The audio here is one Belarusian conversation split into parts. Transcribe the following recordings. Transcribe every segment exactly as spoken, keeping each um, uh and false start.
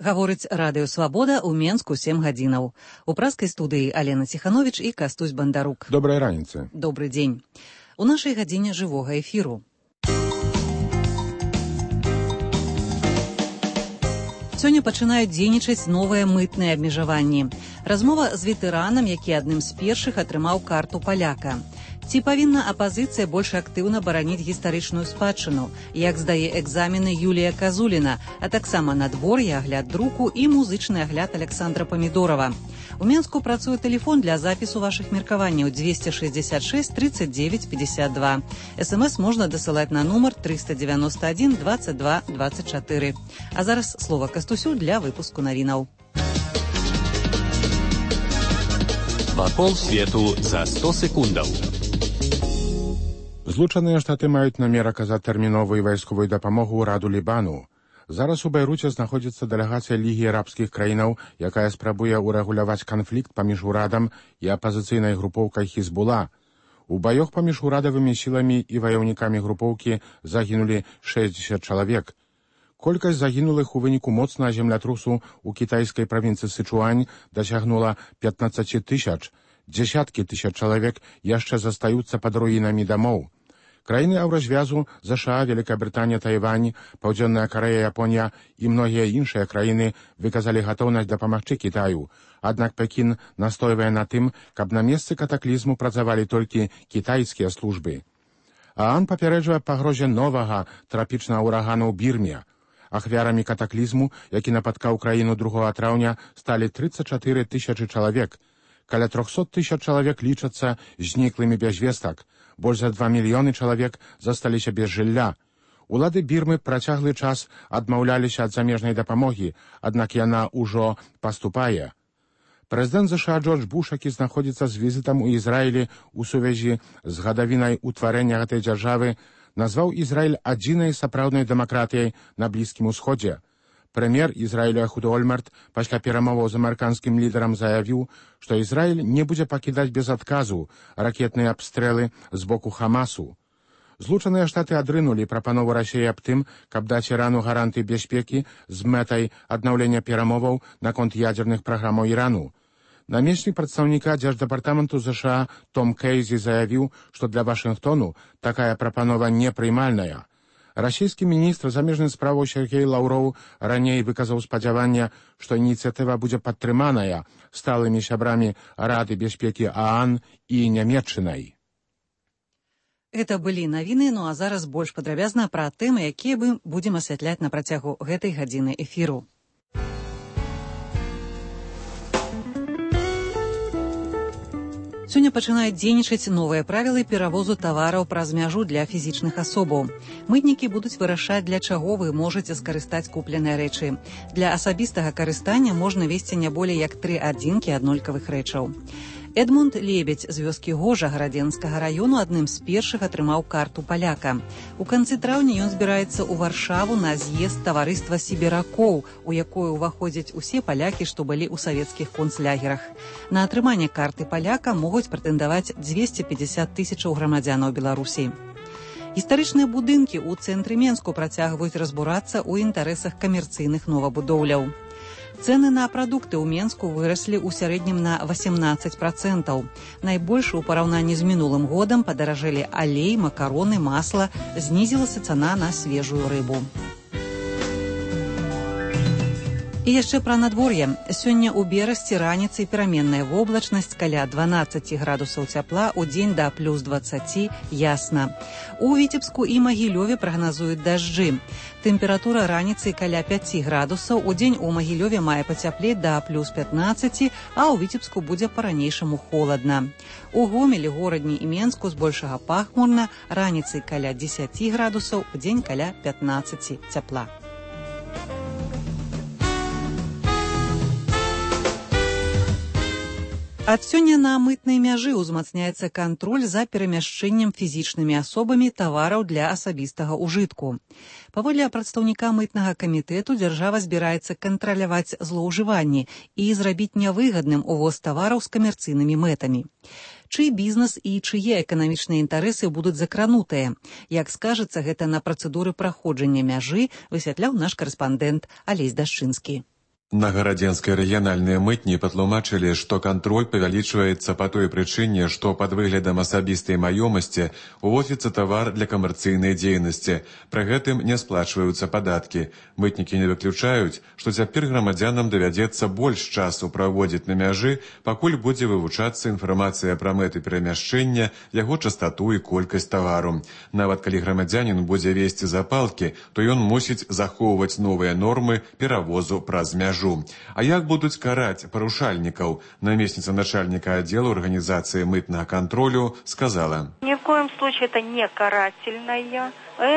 Гаворыць радыё «Свабода» ў Менску сем гадзінаў. У праскай студыі Алена Ціхановіч і Кастусь Бандарук. Добрай раніцы. Добры дзень. У нашай гадзіне жывога эфіру. Сёння пачынаюць дзейнічаць новыя мытныя абмежаванні. Размова з ветэранам, які адным з першых атрымаў карту паляка. Ці павінна апазіцыя больш актыўна бараніць гістарычную спадчыну, як здае экзамены Юлія Казуліна, а таксама надвор'е, агляд друку і музычны агляд Александра Памідорова. У Менску працуе тэлефон для запісу вашых меркаванняў двести шестьдесят шесть тридцать девять пятьдесят два. СМС можна дасылаць на нумар триста девяносто один двадцать два двадцать четыре. А зараз слова Кастусю для выпуску навінаў. Вакол свету за сто секундаў. Злучаныя Штаты маюць намер аказаць тэрміновую вайсковую дапамогу ўраду Лібану. Зараз у Байруце знаходзіцца дэлегацыя Лігі арабскіх краінаў, якая спрабуе ўрэгуляваць канфлікт паміж урадам і апазіцыйнай групоўкай Хізбула. У баёх паміж урадавымі сіламі і ваяўнікамі групоўкі загінулі шэсцьдзесят чалавек. Колькасць загінулых у выніку моцнага землятрусу ў кітайскай правінцыі Сычуань дасягнула пятнадцать тысяч. Дзесяткі тысяч чалавек яшчэ застаюцца пад руінамі дамоў. Краіны Еўразвязу, ЗША, Великабрытанія, Тайвань, Паўдзённая Карэя, Японія і многія іншыя краіны выказалі гатоўнасць дапамагчы Кітаю. Аднак Пекін настойвае на тым, каб на месцы катаклізму працавалі толькі кітайскія службы. ААН папярэджвае пагрозе новага трапічнага ўрагану ў Бірме. Ахвярамі катаклізму, які напаткаў краіну другога траўня, сталі тридцать четыре тысячы чалавек. Каля трохсот тысяч чалавек лічацца зніклымі без вестак. Больш за два мільёны чалавек засталіся без жылля. Улады Бірмы працяглы час адмаўляліся ад замежнай дапамогі, аднак яна ўжо паступае. Прэзідэнт ЗША Джордж Буш, які знаходзіцца з візітам у Ізраілі ў сувязі з гадавінай утварэння гэтай дзяржавы, назваў Ізраіль адзінай сапраўднай дэмакратыяй на Блізкім Усходзе. Прэм'ер Ізраіля Эхуд Ольмерт пасля перамоваў з амерыканскім лідарам заявіў, што Ізраіль не будзе пакідаць без адказу ракетныя абстрэлы з боку Хамасу. Злучаныя Штаты адрынулі прапанову Расіі аб тым, каб даць Ірану гарантыі бяспекі з мэтай аднаўлення перамоваў наконт ядзерных праграмаў Ірану. Намеснік прадстаўніка Дзярждэпартаменту ЗША Том Кейзі заявіў, што для Вашынгтону такая прапанова непрымальная. Расійскі міністр замежных справаў Сергей Лаўроў раней выказаў спадзяванне, што ініцыятыва будзе падтрыманая сталымі сябрамі Рады бяспекі ААН і Нямецчынай. Гэта былі навіны, ну а зараз больш падрабязна пра тэмы, якія мы будзем асвятляць на працягу гэтай гадзіны эфіру. Сёння пачынаюць дзейнічаць новыя правілы перавозу тавараў праз мяжу для фізічных асобаў. Мытнікі будуць вырашаць, для чаго вы можаце скарыстаць купленыя рэчы. Для асабістага карыстання можна везці не болей як тры адзінкі аднолькавых рэчаў. Эдмунд Лебедь з вёскі Гожа Гарадзенскага раёну адным з першых атрымаў карту паляка. У канцы траўня ён збіраецца ў Варшаву на з'езд таварыства сібіракоў, у якое ўваходзяць усе палякі, што былі ў савецкіх концлагерах. На атрыманне карты паляка могуць прэтэндаваць двести пятьдесят тысячаў грамадзянаў Беларусі. Гістарычныя будынкі ў цэнтры Менску працягваюць разбурацца ў інтарэсах камерцыйных новабудоўляў. Цэны на прадукты ў Менску выраслі ў сярэднім на восемнадцать процентаў. Найбольш у параўнанні з мінулым годам падаражэлі алей, макароны, масла, знізілася цана на свежую рыбу. І яшчэ пра надвор'е. Сёння ў Берасці раніцай пераменная воблачнасць каля дванаццаць градусаў цяпла, удзень да плюс двадцать ясна. У Віцебску і Магілёве прагназуюць дажджы. Тэмпература раніцай каля пяць градусаў, удзень у Магілёве мае пацяплець да плюс пятнадцать, а ў Віцебску будзе па-ранейшаму холадна. У Гомелі, Горадні і Менску збольшага пахмурна, раніцай каля дзесяць градусаў, удзень каля пятнадцать цяпла. Ад сёння на мытнай мяжы ўзмацняецца кантроль за перамяшчэннем фізічнымі асобамі тавараў для асабістага ўжытку. Паводле прадстаўніка мытнага камітэту, дзяржава збіраецца кантраляваць злоўжыванні і зрабіць нявыгадным увоз тавараў з камерцыйнымі мэтамі. Чый бізнес і чые эканамічныя інтарэсы будуць закранутыя? Як скажацца гэта на працэдуры праходжання мяжы, высвятляў наш карэспандэнт Алесь Дашчынскі. На гарадзенскай рэгіянальныя мытні патлумачылі, што кантроль павялічваецца па той прычыне, што пад выглядам асабістай маёмасці увозіцца тавар для камерцыйнай дзейнасці, пры гэтым не сплачваюцца падаткі. Мытнікі не выключаюць, што цяпер грамадзянам давядзецца больш часу праводзіць на мяжы, пакуль будзе вывучацца інфармацыя пра мэты перамяшчэння, яго частату і колькасць тавару. Нават калі грамадзянін будзе весці запалкі, то ён мусіць захоўваць новыя нормы перавозу праз мяжу. А як будуць караць парушальнікаў? Наместница начальника отдела организации мытного контроля сказала: Ни в коем случае это не карательная,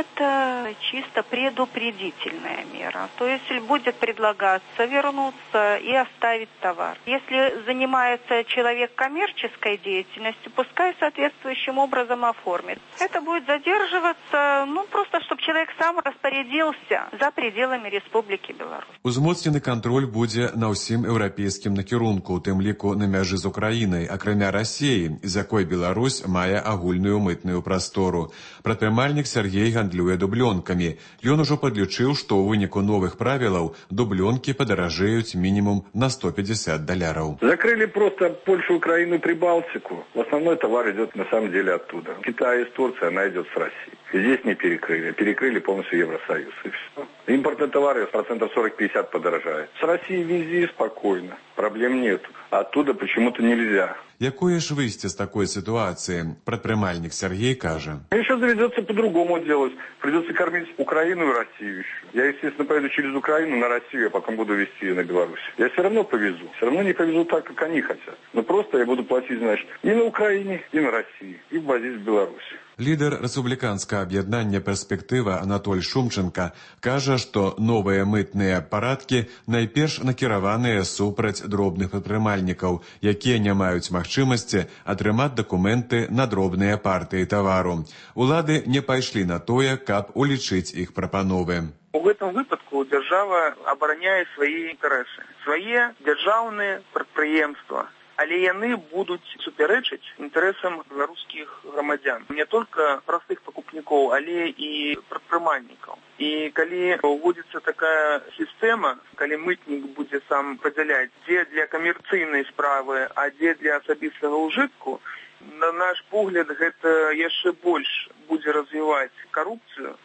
это чисто предупредительная мера. То есть будет предлагаться вернуться и оставить товар. Если занимается человек коммерческой деятельностью, пускай соответствующим образом оформит. Это будет задерживаться, ну, просто чтобы человек сам распорядился за пределами Республики Беларусь. Узмоцнены контроль будзе на ўсім еўрапейскім накірунку, у тым ліку на мяжы з Украінай, акрамя Расіі, з якой Беларусь мае агульную мытную прастору. Прадпрымальнік Сергей гандлюе дублёнкамі. Ён ужо падлічыў, што ў выніку новых правілаў дублёнкі падаражэюць мінімум на сто пятьдесят долларов. Закрыли просто Польшу, Украину, Прибалтику. Основной товар идет на самом деле оттуда. Китай из Турции, она идет с России. Здесь не перекрыли. Перекрыли полностью Евросоюз. И все. Импортные товары процентов сорок-пятьдесят подорожают. С Россией вези спокойно. Проблем нет. Оттуда почему-то нельзя. Якое ж выйсце з такой ситуации? Прадпрымальнік Сергей кажа. Еще доведется по-другому делать. Придется кормить Украину и Россию еще. Я, естественно, поеду через Украину на Россию, а потом буду везти ее на Беларусь. Я все равно повезу. Все равно не повезу так, как они хотят. Но просто я буду платить, знаешь, и на Украине, и на России. И ввозить в Беларусь. Лідар рэспубліканскага аб'яднання «Перспектыва» Анатоль Шумченко кажа, што новыя мытныя парадкі найперш накіраваныя супраць дробных прадпрымальнікаў, якія не маюць магчымасці атрымаць дакументы на дробныя партыі тавару. Улады не пайшлі на тое, каб улічыць іх прапановы. У гэтым выпадку дзяржава абараняе свае інтарэсы, свае дзяржаўныя прадпрыемствы. Але яны будуць супярэчыць інтарэсам беларускіх грамадзян. Не толькі простых пакупнікоў, але і прадпрымальнікаў. І калі ўводзіцца такая сістэма, калі мытнік будзе сам падзяляць, дзе для камерцыйнай справы, а дзе для асабістага ўжытку, на наш погляд, гэта яшчэ больш будзе развіваць карупцыю,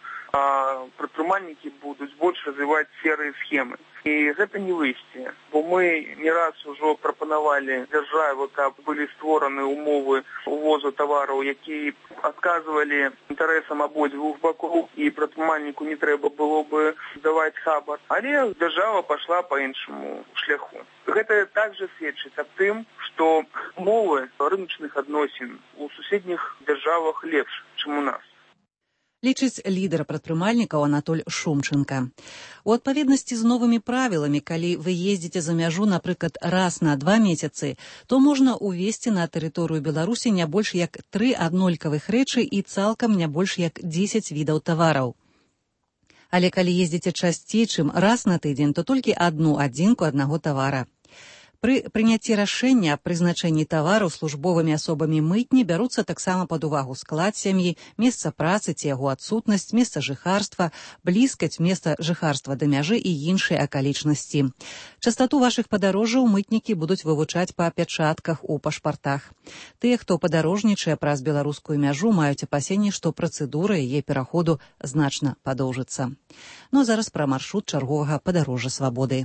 а прадпрымальнікі будуць больш развіваць серыя схемы. І гэта не выйсце, бо мы не раз ужо прапанавалі дзяржаве, каб былі створаны умовы увозу тавараў, якія адказвалі інтарэсам абодвух бакоў, і прадпрымальніку не трэба было бы даваць хабар. Але дзяржава пайшла па іншаму шляху. Гэта также сведчыць аб тым, што умовы рыначных адносін у суседніх дзяржавах лепш, чым у нас. Лічыць лідар прадпрымальнікаў Анатоль Шумченко. У адпаведнасці з новымі правіламі, калі вы ездзіце за мяжу, напрыклад, раз на два месяцы, то можна увезці на тэрыторыю Беларусі не больш як тры аднолькавых рэчы і цалкам не больш як дзесяць відаў тавараў. Але калі ездзіце часцей, чым раз на тыдзень, то толькі адну адзінку аднаго тавара. Пры прыняцці рашэння аб прызначэнні тавару службовымі асобамі мытні бяруцца таксама пад увагу склад сям'і, месца працы ці яго адсутнасць, месца жыхарства, блізкасць месца жыхарства да мяжы і іншыя акалічнасці. Частату вашых падарожжаў мытнікі будуць вывучаць па пячатках у пашпартах. Тыя, хто падарожнічае праз беларускую мяжу, маюць апасенні, што працэдура яе пераходу значна падоўжыцца. Ну а зараз пра маршрут чарговага падарожжа свабоды.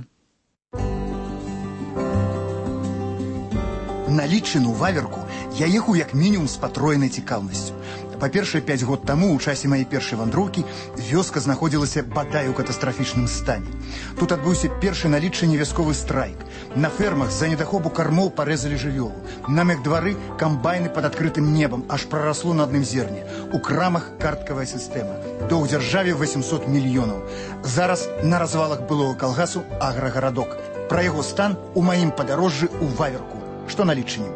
На Літчыну, Ваверку, я ехаў як мінімум з патроенай цікаўнасцю. Па-першае, пяць год таму, у часе маёй першай вандроўкі, вёска знаходзілася бадай у катастрафічным стане. Тут адбыўся першы на Літчыне вясковы страйк. На фермах з-за недахопу кармоў парэзалі жывёлу. На мехдвары камбайны пад адкрытым небам, аж прарасло на адным зерне. У крамах карткавая сістэма. Доўг дзяржаве восемьсот мільёнаў. Зараз на развалах былога калгасу аграгарадок. Пра яго стан у маім падарожжы ў Ваверку. Што на Літчыне?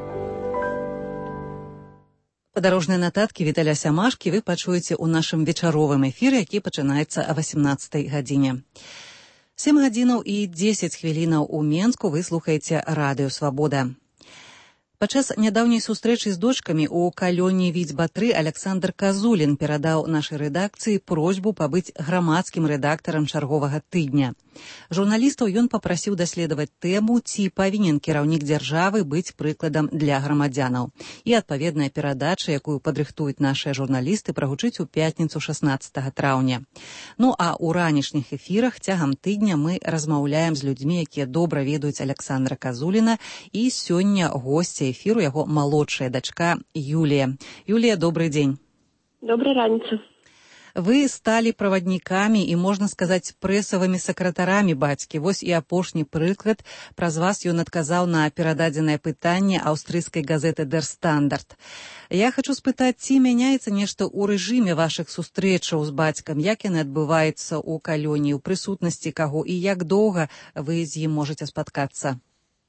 Падарожныя нататкі Віталя Сямашкі вы пачуеце ў нашым вечаровым эфіры, які пачынаецца о восемнадцатай гадзіне. сем гадзінаў і дзесяць хвілінаў у Менску вы слухаеце радыё «Свабода». Падчас нядаўняй сустрэчы з дочкамі ў калёне Віцьба-тры Аляксандр Казулін перадаў нашай рэдакцыі просьбу пабыць грамадскім рэдактарам чарговага тыдня. Журналістаў ён папрасіў даследаваць тэму, ці павінен кіраўнік дзяржавы быць прыкладам для грамадзянаў. І адпаведная перадача, якую падрыхтуюць нашыя журналісты, прагучыць у пятніцу шаснаццатага траўня. Ну а ў ранішніх эфірах цягам тыдня мы размаўляем з людзьмі, якія добра ведаюць Александра Казуліна, і сёння госця эфіру яго малодшая дачка Юлія. Юлія, добрый дзень. Добрай раніцы. Вы сталі праваднікамі і, можна сказаць, прэсавымі сакратарамі бацькі. Вось і апошні прыклад. Праз вас ён адказаў на перададзенае пытанне аўстрыйскай газеты Der Standard. Я хачу спытаць, ці мяняецца нешта ў рэжыме вашых сустрэчаў з бацькам? Як яны адбываюцца ў калоніі, у прысутнасці каго? І як доўга вы з ім можаце спаткацца?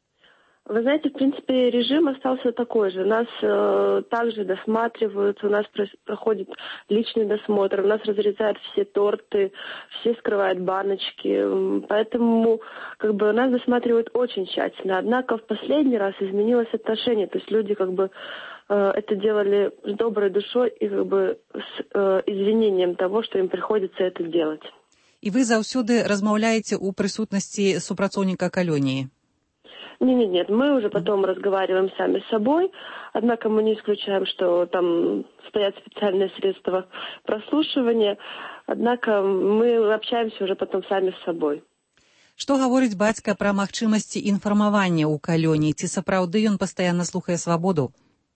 Вы знаете, в принципе, режим остался такой же. Нас э, также досматривают, у нас проходит личный досмотр, у нас разрезают все торты, все скрывают баночки. Поэтому как бы, нас досматривают очень тщательно. Однако в последний раз изменилось отношение. То есть люди как бы э, это делали с доброй душой и как бы с э, извинением того, что им приходится это делать. И вы заўсёды размаўляеце ў прысутнасці супрацоўніка калоніі? Нет, нет, нет, мы уже потом разговариваем сами с собой, однако мы не исключаем, что там стоят специальные средства прослушивания, однако мы общаемся уже потом сами с собой. Што гаворыць бацька пра магчымасці інфармавання ў калоніі? Ці сапраўды ён пастаянна слухае свабоду?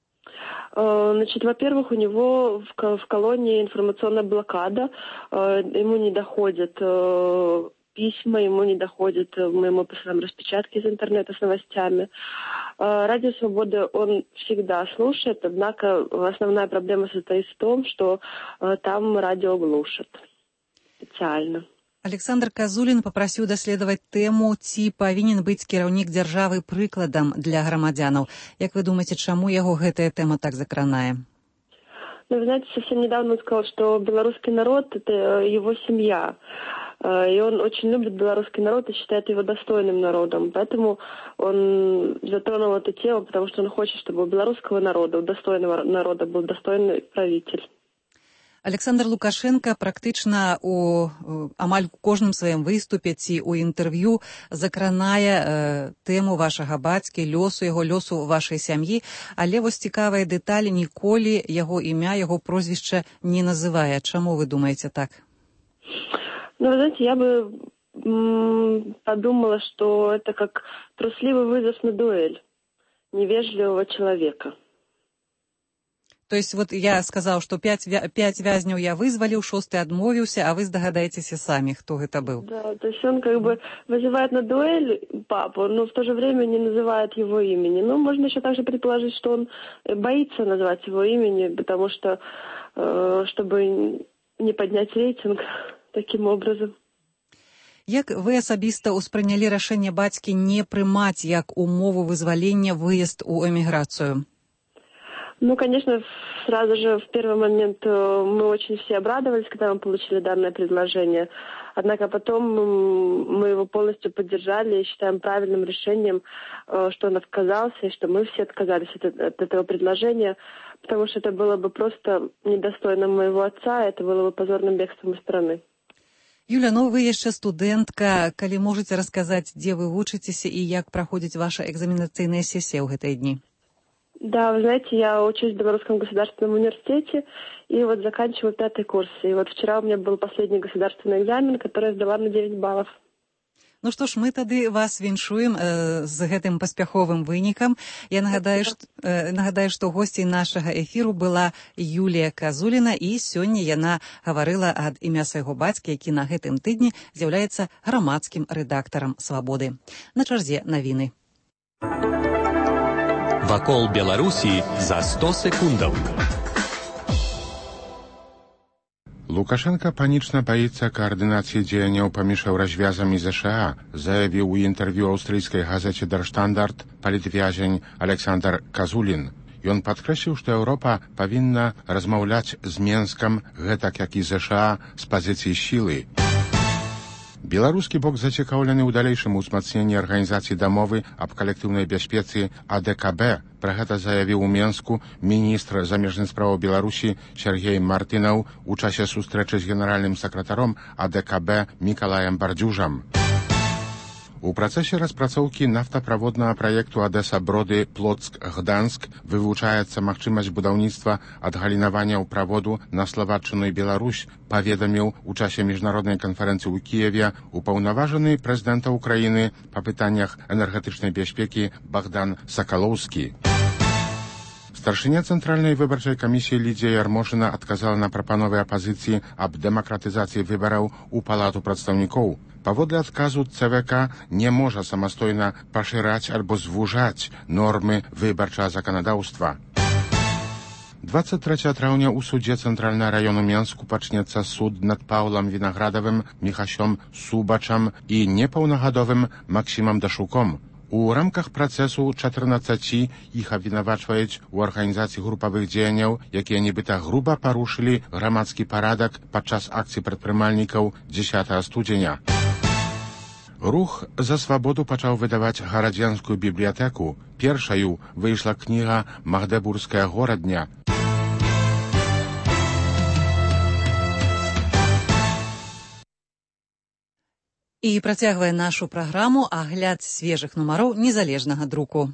Значит, во-первых, у него в колонии информационная блокада, ему не доходят письма, ему не доходит, мы ему посылаем распечатки из интернета с новостями. Радио «Свобода» он всегда слушает, однако основная проблема состоит в том, что там радио глушат специально. Александр Казулін папрасіў даследаваць тэму, ці павінен быць кіраўнік дзяржавы прыкладам для грамадзянаў. Як вы думаеце, чаму яго гэтая тэма так закранае? Ну, вы знаете, совсем недавно он сказал, что белорусский народ – это его семья. И он очень любит белорусский народ и считает его достойным народом. Поэтому он затронул эту тему, потому что он хочет, чтобы у белорусского народа, у достойного народа был достойный правитель. Александр Лукашенко практычна у амаль кожным сваім выступе ці ў інтэрв'ю закранае э, тэму вашага бацькі, лёсу яго, лёсу вашай сям'і, але вось цікавыя дэталі, ніколі яго імя, яго прозвішча не называе. Чаму вы думаеце так? Ну, вы знаете, я бы м- подумала, что это как трусливый вызов на дуэль невежливого человека. То есть вот я сказал, что пять, пять вязняў я вызваліў, шосты адмовіўся, а вы здагадаецеся самі, хто гэта быў. Да, то есть он как бы вызывает на дуэль папу, но в то же время не называет его имени. Ну, можно еще также предположить, что он боится назвать его имени, потому что, э, чтобы не поднять рейтинг таким образом. Як вы асабіста ўспрынялі рашэнне бацькі не прымаць як умову вызвалення выезд у эміграцыю? Ну, конечно, сразу же в первый момент мы очень все обрадовались, когда мы получили данное предложение. Однако потом мы его полностью поддержали и считаем правильным решением, что он отказался, и что мы все отказались от, от этого предложения, потому что это было бы просто недостойно моего отца, это было бы позорным бегством из страны. Юля, ну вы яшчэ студэнтка, калі можаце расказаць, дзе вы вучыцеся і як праходзіць ваша экзаменацыйная сесія ў гэтыя дні? Да, вы знаете, я учусь в Белорусском государственном университете и вот заканчиваю пятый курс. И вот вчера у меня был последний государственный экзамен, который я сдала на девять баллов. Ну што ж, мы тады вас віншуем э, з гэтым паспяховым вынікам. Я нагадаю, што, э, нагадаю, што госцей нашага эфіру была Юлія Казуліна, і сёння яна гаварыла ад імя свайго бацькі, які на гэтым тыдні з'яўляецца грамадскім рэдактарам «Свабоды». На чарзе навіны. Вакол Беларусі за сто секундаў. Лукашенко панічна баіцца каардынацыі дзеянняў паміж еўразвязамі ЗША, заявіў у інтэрв'ю аўстрыйскай газеце Der Standard палітвязень Александр Казулін. Ён падкрэсліў, што Еўропа павінна размаўляць з Менскам, гэтак як і ЗША, з пазіцыі сілы. Беларускі бок зацікаўлены ў далейшым узмацненні арганізацыі дамовы аб калектыўнай бяспецы А Д К Б. Пра гэта заявіў у Менску міністр замежных спраў Беларусі Сергей Мартынаў у часе сустрэчы з генеральным сакратаром А Д К Б Мікалаем Бардзюжам. У працэсе распрацоўкі нафтаправоднага праекту Адэса-Броды Плоцк-Гданск вывучаецца магчымасць будаўніцтва адгалінавання ў праводу на Славаччыну і Беларусь, паведаміў у часе міжнароднай канферэнцыі ў Кіеве упаўнаважаны прэзідэнта Украіны па пытаннях энергетычнай бяспекі Богдан Сакалоўскі. Старшыня Цэнтральнай выбарчай камісіі Лідзія Ярмошына адказала на прапановы апазіцыі аб дэмакратызацыі выбараў у палату прадстаўнікоў. Паводле адказу ЦВК не можа самастойна пашыраць альбо звужаць нормы выбарчага заканадаўства. двадцать трэцяга траўня ў судзе Цэнтральнага раёну Менску пачнецца суд над Паўлам Вінаградавым, Міхасём Субачам і непаўнагадовым Максімам Дашуком. У рамках працэсу чатырнаццаці іх абвінавачваюць у арганізацыі групавых дзеянняў, якія нібыта груба парушылі грамадскі парадак падчас акцый прадпрымальнікаў дзесятага студзеня. Рух за свабоду пачаў выдаваць гарадзенскую бібліятэку. Першаю выйшла кніга «Магдебургская горадня». І працягвае нашу праграму агляд свежых нумароў незалежнага друку.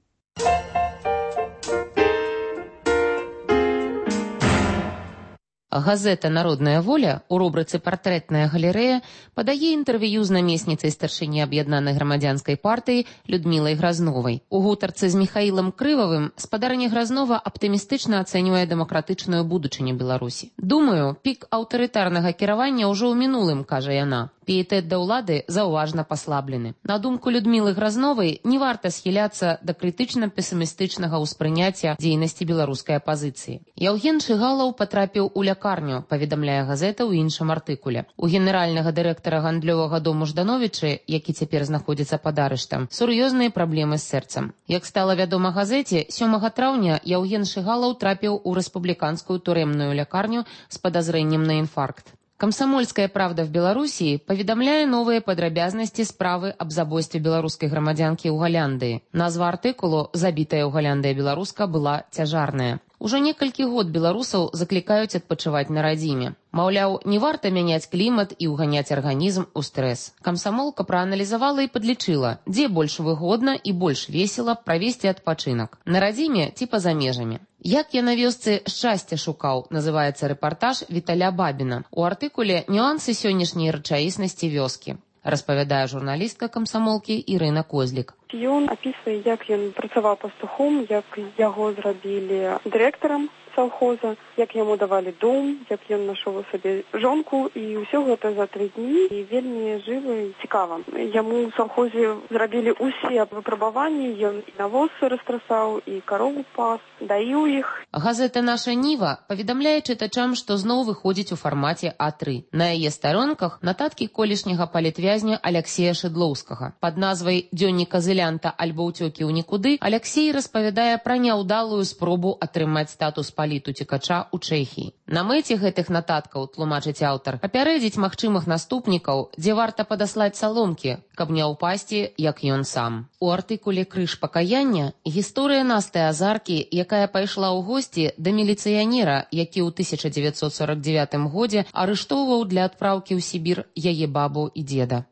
Газета «Народная воля» у рубрыцы «Партрэтная галерэя» падае інтэрв'ю з намесніцай старшыні аб'яднанай грамадзянскай партыі Людмілай Гразновай. У гутарцы з Міхаілам Крывавым спадарыня Гразнова аптымістычна ацэньвае дэмакратычную будучыню Беларусі. «Думаю, пік аўтарытарнага кіравання ўжо ў мінулым», кажа яна. Піетэт да ўлады заўважна паслаблены. На думку Людмілы Гразновай, не варта схіляцца да крытычна-песімістычнага ўспрыняцця дзейнасці беларускай апазіцыі. Яўген Шыгалаў патрапіў у лякарню, паведамляе газета ў іншым артыкуле. У генеральнага дырэктара гандлёвага дому Ждановічы, які цяпер знаходзіцца пад арыштам, сур'ёзныя праблемы з сэрцам. Як стала вядома газеце, сёмага траўня Яўген Шыгалаў трапіў у рэспубліканскую турэмную лякарню з падазрэннем на інфаркт. Камсамольская правда в Беларусі паведамляе новыя падрабязнасці справы аб забойстве беларускай грамадзянкі ў Галяндыі. Назва артыкулу «Забітая ў Галяндыі беларуска» была цяжарная. Ужо некалькі год беларусаў заклікаюць адпачываць на радзіме. Маўляў, не варта мяняць клімат і ўганяць арганізм у стрэс. Камсамолка прааналізавала і падлічыла, дзе больш выгодна і больш весела правесці адпачынак. На радзіме ці па-за межамі. «Як я на вёсцы шчасця шукаў» называецца рэпартаж Віталя Бабіна. У артыкуле «Нюансы сённяшняй рэчаіснасці вёскі», распавядае журналістка камсамолкі Ірына Козлік. Ён апісвае, як ён працаваў пастухом, як яго зрабілі дырэктарам саўхоза, як яму давалі дом, як ён нашоў сабе жонку, і ўсё гэта за тры дні, і вельмі жыва і цікава. Яму ў саўхозе зрабілі ўсе выпрабаванні, ён і навоз растрасаў, і карову пас, даіў іх. Газета «Наша Ніва» паведамляе чытачам, што зноў выходзіць у фармаце А тры. На яе старонках нататкі колішняга палітвязня Аляксея Шыдлоўскага. Пад назвай «Дзённіка зылянта альбо ўцёкі ў нікуды» Аляксей распавядае пра няўдалую спробу атрымаць статус палітуцікача ў Чэхіі. На мэце гэтых нататкаў, тлумачыць аўтар, папярэдзіць магчымых наступнікаў, дзе варта падаслаць саломкі, каб не ўпасці, як ён сам. У артыкуле «Крыж пакаяння» гісторыя Насты Азаркі, якая пайшла ў госці да міліцыянера, які ў тысяча дзевяцьсот сорак дзевятым годзе арыштоўваў для адпраўкі ў Сібір яе бабу і дзеда.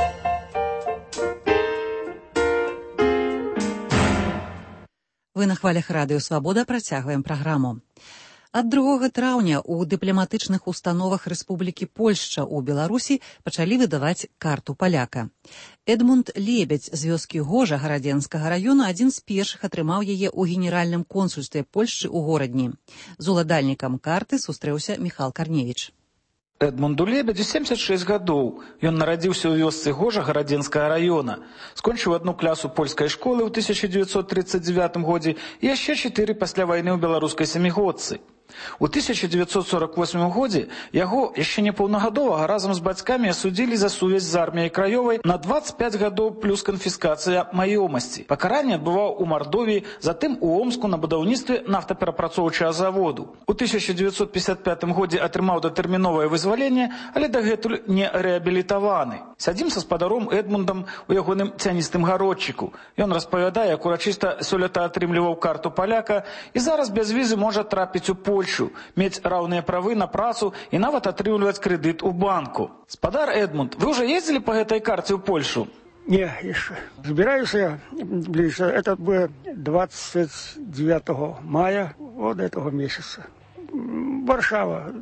Вы на хвалях радыё «Свабода» працягваем праграму. Ад другога траўня ў дыпламатычных установах Рэспублікі Польшча ў Беларусі пачалі выдаваць карту паляка. Эдмунд Лебедзь з вёскі Гожа Гарадзенскага раёна адзін з першых атрымаў яе ў генеральным консульстве Польшчы ў горадні. З уладальнікам карты сустрэўся Міхал Карневіч. Эдмунду Лебедзю семьдесят шесть гадоў. Ён нарадзіўся ў вёсцы Гожа Гарадзенскага раёна. Скончыў адну класу польскай школы ў тысяча дзевяцьсот тридцать девятым годзе і яшчэ чатыры пасля вайны ў беларускай сямігодцы. У тысяча дзевяцьсот сорок восьмым годзе яго, яшчэ непаўнагадовага, разам з бацькамі асудзілі за сувязь з арміяй краёвай на двадцать пять гадоў плюс канфіскацыя маёмасці. Пакаранне адбываў у Мардовіі, затым у Омску на будаўніцтве нафтаперапрацоўчага заводу. У тысяча дзевяцьсот пятьдесят пятым годзе атрымаў датэрміновае вызваленне, але дагэтуль не рэабілітаваны. Сядзім са спадаром Эдмундам у ягоным цяністым гародчыку. Ён распавядае, як урачыста сёлета атрымліваў карту паляка і зараз без візы можа трапіць у Польшу, мець раўныя правы на працу і нават атрымліваць крэдыт у банку. Спадар Эдмунд, вы ўжо ездзілі па гэтай карце ў Польшу? Не, еще. Собираюсь я ближе. Это будет двадцать девятого мая вот этого месяца. Варшава.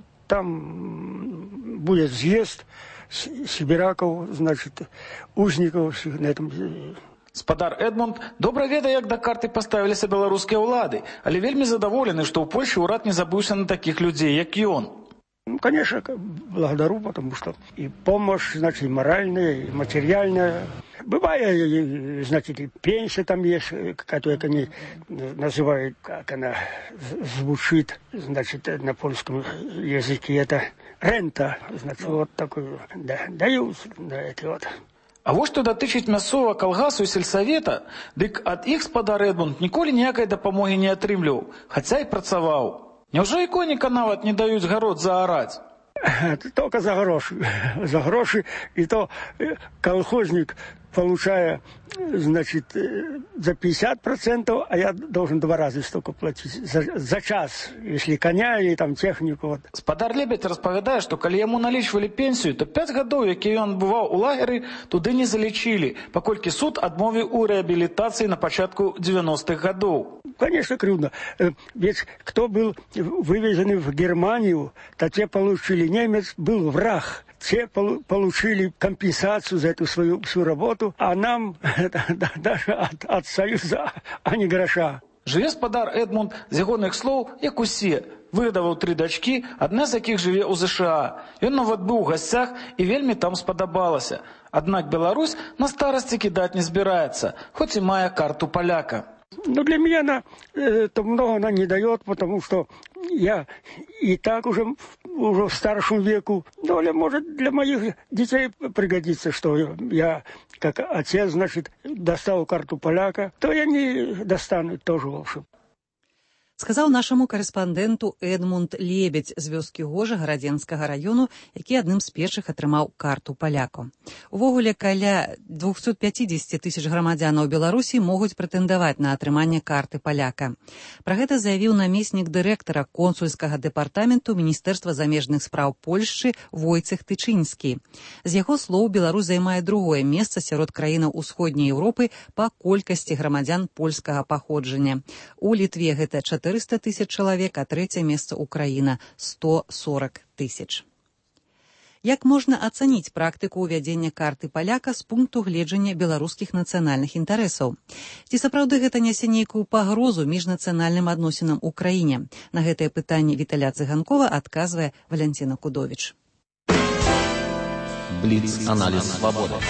Там будет съезд сибиряков, значит, узников на этом. Спадар Эдмунд добра ведае, як да карты паставіліся беларускія ўлады, але вельмі задаволены, што ў Польшы ўрад не забыўся на такіх людзей, як ён. Ну, конечно, благодарю, потому что и помощь, значит, и моральная, и материальная. Бывает, значит, и пенсия там есть, которую они называют, как она звучит, значит, на польском языке, это рента, значит, вот такую, да, дают на это вот. А вось што датычыць мясцовага калгасу і сельсавета, дык ад іх спадар Эдмунд ніколі ніякай дапамогі не атрымліваў, хаця і працаваў. Няўжо і коніка нават не даюць гарод заараць? Только за гроши. За гроши. И то колхозник, получая, значит, за пятьдесят процентов, а я должен два раза столько платить за, за час, если коня или там технику. Вот. Спадар Лебедь распавядае, што калі яму налічвалі пенсію, то пяць гадоў, якія ён бываў у лагеры, туды не залічылі, паколькі суд адмовіў у рэабілітацыі на пачатку девяностых гадоў. Конечно, крудно. Ведь кто был вывезен в Германию, то те получили, немец был враг. Те получили компенсацию за эту свою всю работу, а нам даже от, от Союза, а не гроша. Жыве спадар Эдмунд, з ягоных слоў, як усе. Выдаваў тры дачкі, адна з якіх жыве ў ЗША. Ён нават быў у гасцях і вельмі там спадабалася. Аднак Беларусь на старасці кідаць не збіраецца, хоць і мае карту паляка. Но для меня она, это много она не дает, потому что я и так уже, уже в старшем веку. Но, может, для моих детей пригодится, что я, как отец, значит, достал карту поляка, то я не достану тоже, в общем. Сказаў нашаму карэспандэнту Эдмунд Лебедь з вёскі Гожа Гарадзенскага раёну, які адным з першых атрымаў карту паляку. Увогуле, каля двухсот пятидесяти тысяч грамадзянаў Беларусі могуць прэтэндаваць на атрыманне карты паляка. Пра гэта заявіў намеснік дырэктара консульскага дэпартаменту Міністэрства замежных спраў Польшчы Войцех Тычынскі. З яго слоў, Беларусь займае другое месца сярод краінаў усходняй Еўропы па колькасці грамадзян польскага паходжання. У Літве гэта четыреста тысяч чалавек, а трэцяе месца Украіна – сто сорок тысяч. Як можна ацаніць практыку ўвядзення карты паляка з пункту гледжання беларускіх нацыянальных інтарэсаў? Ці сапраўды гэта нясе нейкую пагрозу міжнацыянальным адносінам у краіне? На гэтае пытанне Віталя Цыганкова адказвае Валянціна Кудовіч. Бліц-аналіз свабоды.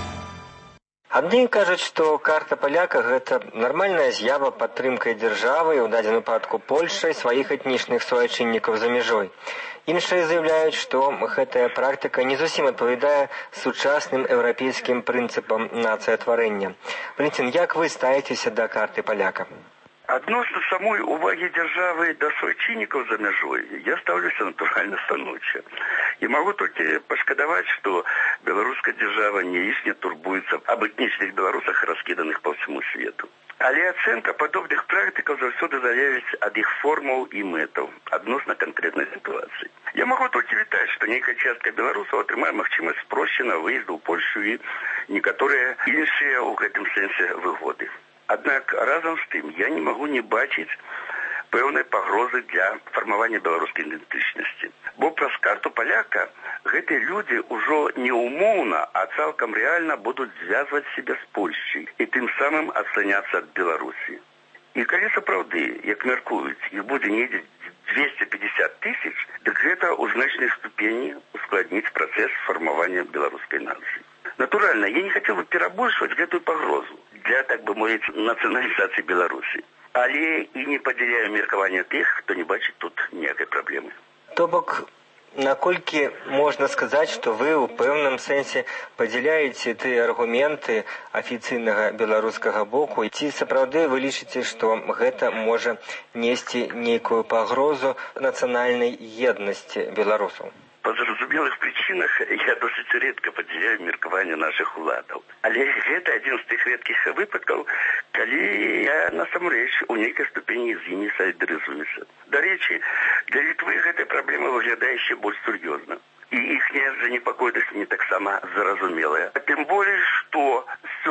Адны кажуць, што карта паляка – гэта нармальная з'ява падтрымкай дзяржавы, у дадзеным выпадку Польшай, сваіх этнічных суайчыннікаў за мяжой. Іншыя заяўляюць, што гэтая практыка не зусім адпавядае сучасным еўрапейскім прынцыпам нацыятварэння. Валентин, як вы ставіцеся да карты паляка? Адносно самой уваги державы до суайчыннікаў за мяжой я ставлюся натуральна станоўча. И могу только пошкодовать, что белорусская держава не лишне турбуется об этничных белорусах, раскиданных по всему свету. Але оценка подобных практиков завсёды залежить от их формул и мэтаў адносно конкретной ситуации. Я могу только вітаць, что некая частка белорусов атрымае магчымасць спрощенного выезда в Польшу и некоторые іншыя у гэтым сэнсе выгоды. Однако разом с тем я не могу не бачить пэўнай пагрозы для фармавання беларускай ідэнтычнасці. Бо праз карту паляка гэтыя людзі ўжо не умоўна, а цалкам рэальна будуць звязваць себе з Польшчай і тым самым адстраняцца ад Беларусі. І калі сапраўды, як мяркуюць, іх будзе недзе двести пятьдесят тысяч, дык гэта ў значнай ступені ускладніць працэс фармавання беларускай нацыі. Натуральна, я не хотел бы перабольшваць гэтую пагрозу для, так бы мовіць, нацыяналізацыі Беларусі. Але і не падзяляю меркаванне тых, хто не бачыць тут ніякай праблемы. То бок, наколькі можна сказаць, што вы ў пэўным сэнсе падзяляеце тыя аргументы афіцыйнага беларускага боку, ці сапраўды вы лічыце, што гэта можа несці нейкую пагрозу нацыянальнай еднасці беларусаў? По зразумелых причинах я досыць редко падзяляю меркаванне наших уладаў. Але гэта адзін з тых рэдкіх выпадкаў, калі я насамрэч у нейкай ступені з імі салідарызуюся. Дарэчы, для Літвы гэтая праблема выглядае яшчэ больш сур'ёзна. І іхняя занепакоенасць не таксама зразумелая. Тым болей, што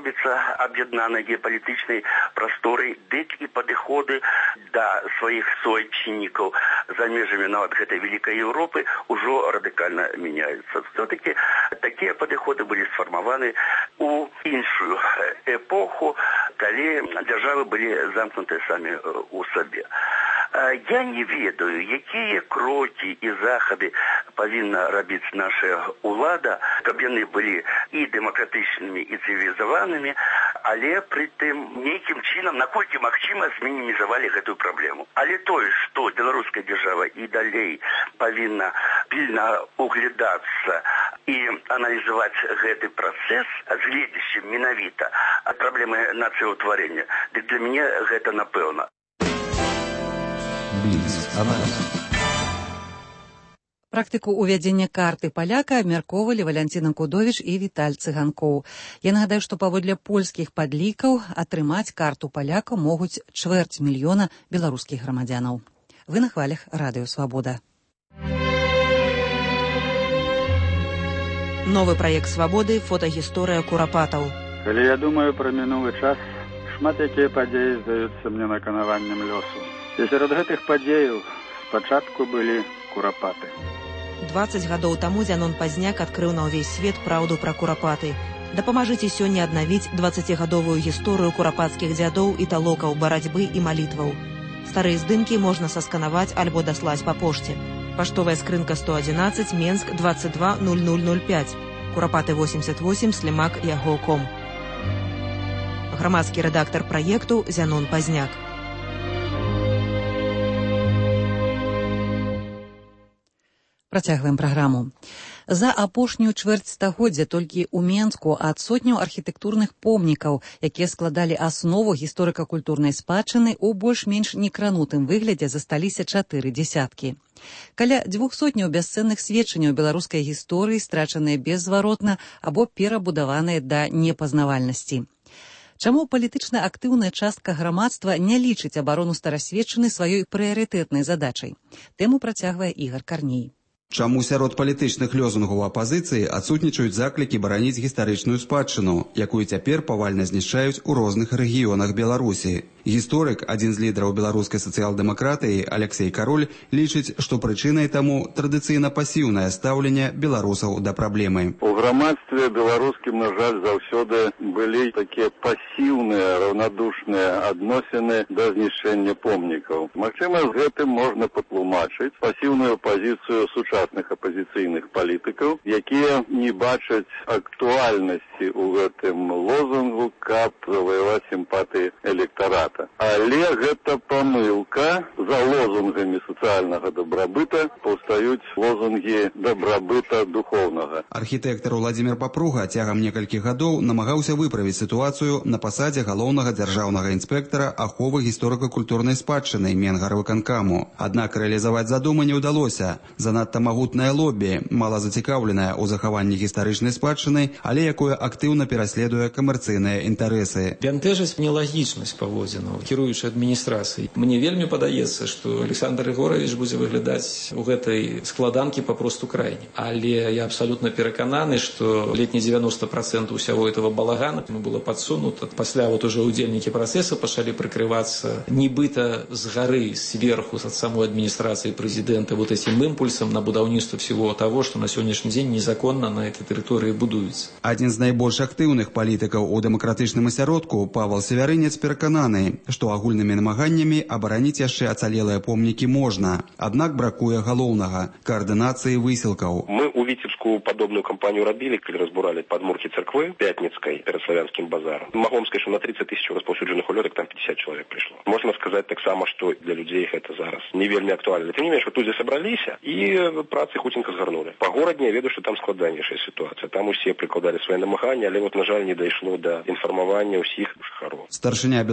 робіцца аб'яднанай геапалітычнай прасторай, дык і падыходы да сваіх суайчыннікаў за межамі нават гэтай вялікай Еўропы ўжо радыкальна мяняюцца. Все-таки такія падыходы былі сфармаваны у іншую эпоху, калі дзяржавы былі замкнутыя самі у сабе. Я не ведаю, якія крокі і захады павінна рабіць наша ўлада, каб яны былі і дэмакратычнымі, і цывілізаванымі, але пры тым нейкім чынам, наколькі магчыма, змінімізавалі гэтую праблему. Але тое, што беларуская дзяржава і далей павінна пільна углядацца і аналізаваць гэты працэс з гледзящым менавіта ад праблемы нацыяўтварэння, дык для мяне гэта напэўна. Практыку ўвядзення карты паляка абмяркоўвалі Валянціна Кудовіч і Віталь Цыганкоў. Я нагадаю, што паводле польскіх падлікаў атрымаць карту паляка могуць чвэрць мільёна беларускіх грамадзянаў. Вы на хвалях Радыё Свабода. Новы праект Свабоды «Фотагісторыя курапатаў». Калі я думаю пра мінулы час, шмат якія падзеі здаюцца мне наканаваннем лёсу. І сярод гэтых падзеяў спачатку былі курапаты. дваццаць гадоў таму Зянон Пазняк адкрыў на ўвесь свет праўду пра курапаты. Дапамажыце сёння аднавіць дваццацігадовую гісторыю курапацкіх дзядоў і талокаў, барацьбы і малітваў. Старыя здымкі можна сасканаваць альбо даслаць па пошце. Паштовая скрынка сто адзінаццаць, Менск, двадцать два ноль ноль ноль пять. Курапаты восемьдесят восемь, Слімак, яго ком. Грамадскі рэдактар праекту Зянон Пазняк. Працягваем праграму. За апошнюю чвэрць стагоддзя толькі ў Менску ад сотняў архітэктурных помнікаў, якія складалі аснову гісторыка-культурнай спадчыны, у больш-менш некранутым выглядзе засталіся чатыры дзясяткі. Каля дзвюх сотняў бясцэнных сведчанняў беларускай гісторыі страчаныя беззваротна або перабудаваныя да непазнавальнасці. Чаму палітычна актыўная частка грамадства не лічыць абарону старасведчыны сваёй прыярытэтнай задачай? Тэму працягвае Ігар Карней. Чаму сярод палітычных лёзунгаў апазіцыі адсутнічаюць заклікі бараніць гістарычную спадчыну, якую цяпер павальна знішчаюць у розных рэгіёнах Беларусі? Гісторык, адзін з лідараў беларускай сацыял-дэмакратыі Алексей Кароль, лічыць, што прычынай таму традыцыйна пасіўнае стаўленне беларусаў да праблемы. У грамадстве беларускім, на жаль, заўсёды былі такія пасіўныя, раўнадушныя адносіны да знішчэння помнікаў. Магчыма, з гэтым можна патлумачыць пасіўную пазіцыю сучасных апазіцыйных палітыкаў, якія не бачаць актуальнасці ў гэтым лозунгу, каб заваяваць сімпатыі электарата. Але гэта памылка. За лозунгамі сацыяльнага дабрабыта паўстаюць лозунгі дабрабыта духоўнага. Архітэктар Уладзімір Папруга цягам некалькіх гадоў намагаўся выправіць сітуацыю на пасадзе галоўнага дзяржаўнага інспектара аховы гісторыка-культурнай спадчыны Менгарвыканкаму. Аднак рэалізаваць задумы не ўдалося. Занадта магутнае лобі, мала зацікаўленае ў захаванні гістарычнай спадчыны, але якое актыўна пераследуе камерцыйныя інтарэсы. Бянтэжыць нелагічнасць паводзін кіруючай адміністрацыі. Мне вельмі падаецца, што Александр Егорович будзе выглядаць у гэтай складанкі папросту крайне. Але я абсалютна перакананы, што летні девяносто процентов усяго этого балагана было падсунута. Пасля вот уже удзельнікі працэса пачалі прыкрывацца нібыта з гары, сверху, ад самой адміністрацыі прэзідэнта вот этим імпульсам на будаўніцтва всего того, што на сённяшні дзень незаконна на этой тэрыторыі будуецца. Адзін з найбольш актыўных палітыкаў у дэмакратычным асяродку Павел Севярынец перакананы, што агульнымі намаганнямі абараніць яшчэ ацалелыя помнікі можна. Аднак бракуе галоўнага – каардынацыі высілкаў. Мы у Віцебску падобную кампанію рабілі, калі разбуралі падмуркі царквы Пятніцкай перад славянскім базарам. Магу вам сказаць, што на тридцать тысяч распаўсюджаных улётак там пятьдесят чалавек прыйшло. Можна сказаць таксама, што для людзей гэта зараз не вельмі актуальна. Тым не менш, тут дзе сабраліся і працы хуценька згарнулі. Па горадзе я ведаю, што там складанейшая сітуацыя. Там усе прыкладалі свае намаганні, але вот, на жаль, не дайшло да інфармавання ўсіх жыхароў. Старшыня беларускага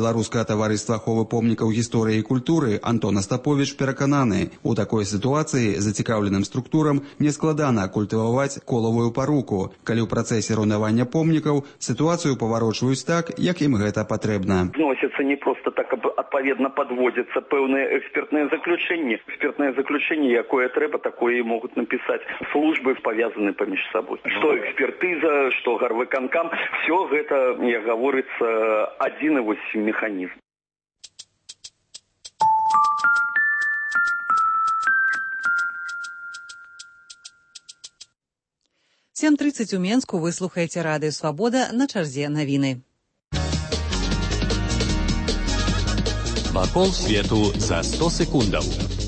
кіраўніка таварыства аховы помнікаў гісторыі і культуры Антон Астаповіч перакананы, у такой сітуацыі зацікаўленым структурам нескладана культываваць колавую паруку, калі ў працэсе руйнавання помнікаў сітуацыю паварочваюць так, як ім гэта патрэбна. Вносится не просто так, адпаведна подводятся пэўныя экспертныя заключэнні. Экспертнае заключэнне, якое трэба, такое і могуць напісаць службы, павязаны паміж сабой. Што экспертыза, што гарвыканкам, все гэта, як гаворыцца, адзіны вось механізм. сем тридцать у Менску, вы слухаеце радыё «Свабода», на чарзе навіны. Вакол свету за сто секундаў.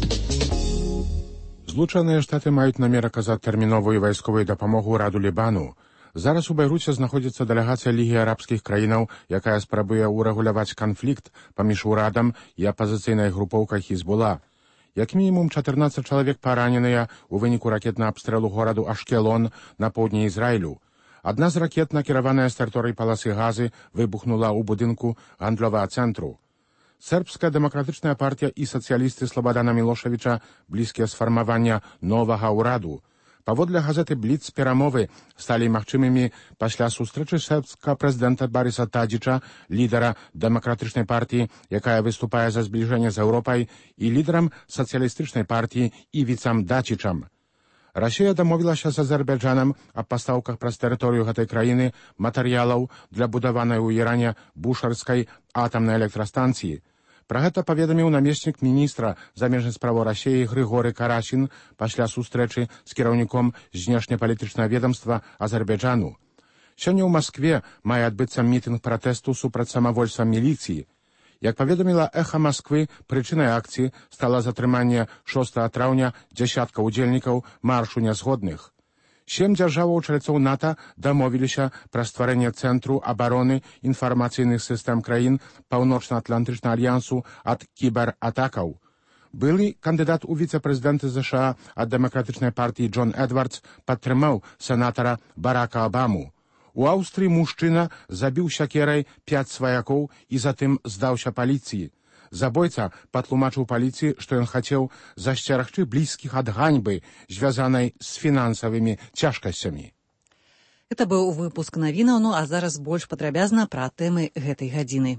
Злучаныя Штаты маюць намер аказаць тэрміновую вайсковую дапамогу ўраду Лібану. Зараз у Байруце знаходзіцца дэлегацыя Лігі арабскіх краінаў, якая спрабуе ўрэгуляваць канфлікт паміж урадам і апазіцыйнай групоўкай Хізбула. Як мінімум чатырнаццаць чалавек параненыя ў выніку ракетнага абстрэлу гораду Ашкелон на поўдні Ізраілю. Адна з ракет, накіраваная з тэрыторыі паласы Газы, выбухнула ў будынку гандлёвага цэнтру. Сербская дэмакратычная партія і сацыялісты Слабадана Мілошавіча блізкія сфармавання новага ўраду. Паводле газеты «Бліц» перамовы сталі магчымымі пасля сустрэчы сербскага прэзідэнта Бариса Таджича, лідара дэмакратычнай партіі, якая выступае за збліжэнне з Еўропай, і лідарам сацыялістычнай партіі Івіцам Дачичам. Расія дамовілася з Азербайджанам аб пастаўках праз тэрыторыю гэтай краіны матэрыялаў для будаванай у Іране бушарскай атамнай электрастанцыі. Пра гэта паведаміў намеснік міністра замежных справаў Расіі Григорый Карасін пасля сустрэчы з кіраўніком знешнепалітычнага ведамства Азербайджану. Сёння ў Маскве мае адбыцца мітынг пратэсту супраць самавольства міліцыі. Як паведаміла «Эхо Москвы», прычынай акцыі стала затрыманне шостага траўня дзясятка удзельнікаў маршу нязгодных. Сем дзяржаваў-чальцоў НАТО дамовіліся пра стварэнне цэнтру абароны інфармацыйных сістэм краін Паўночна-Атлантычнага альянсу ад кібератакаў. Былы кандыдат у віцэ-прэзідэнты ЗША ад дэмакратычнай партыі Джон Эдвардс падтрымаў сенатара Барака Абаму. У Аўстрыі мужчына забіў сякерай пяць сваякоў і затым здаўся паліцыі. Забойца патлумачыў паліцыі, што ён хацеў засцерагчы блізкіх ад ганьбы, звязанай з фінансавымі цяжкасцямі. Гэта быў выпуск навінаў, ну а зараз больш падрабязна пра тэмы гэтай гадзіны.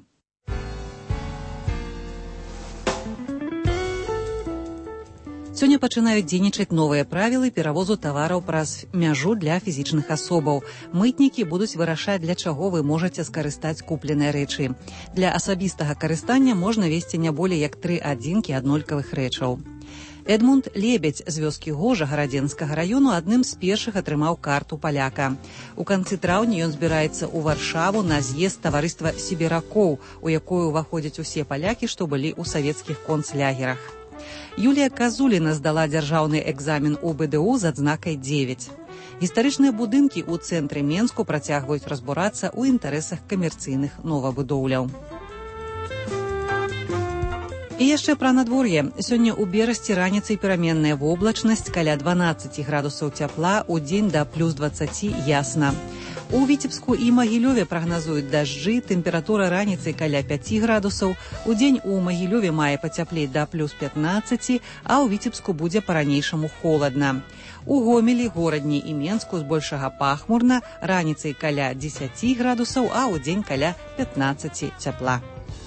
Сёння пачынаюць дзейнічаць новыя правілы перавозу тавараў праз мяжу для фізічных асобаў. Мытнікі будуць вырашаць, для чаго вы можаце скарыстаць купленыя рэчы. Для асабістага карыстання можна везці не болей як тры адзінкі аднолькавых рэчаў. Эдмунд Лебедь з вёскі Гожа Гарадзенскага раёну адным з першых атрымаў карту паляка. У канцы траўня ён збіраецца ў Варшаву на з'езд таварыства сібіракоў, у якую ўваходзяць усе палякі, што былі ў савецкіх концлягерах. Юлія Казуліна здала дзяржаўны экзамен у бэ дэ у з адзнакай дзевяць. Гістарычныя будынкі ў цэнтры Менску працягваюць разбурацца ў інтарэсах камерцыйных новабудоўляў. І яшчэ пра надвор'е. Сёння ў Берасці раніцай пераменная воблачнасць, каля дванаццаць градусаў цяпла, у дзень да плюс дваццаць ясна. У Віцебску і Магілёве прагназуюць дажджы, тэмпература раніцай каля пяць градусаў, у дзень у Магілёве мае пацяплець да плюс пятнаццаць, а ў Віцебску будзе па-ранейшаму холадна. У Гомелі, Горадні і Менску збольшага пахмурна, раніцай каля дзесяць градусаў, а ў дзень каля пятнаццаць цяпла.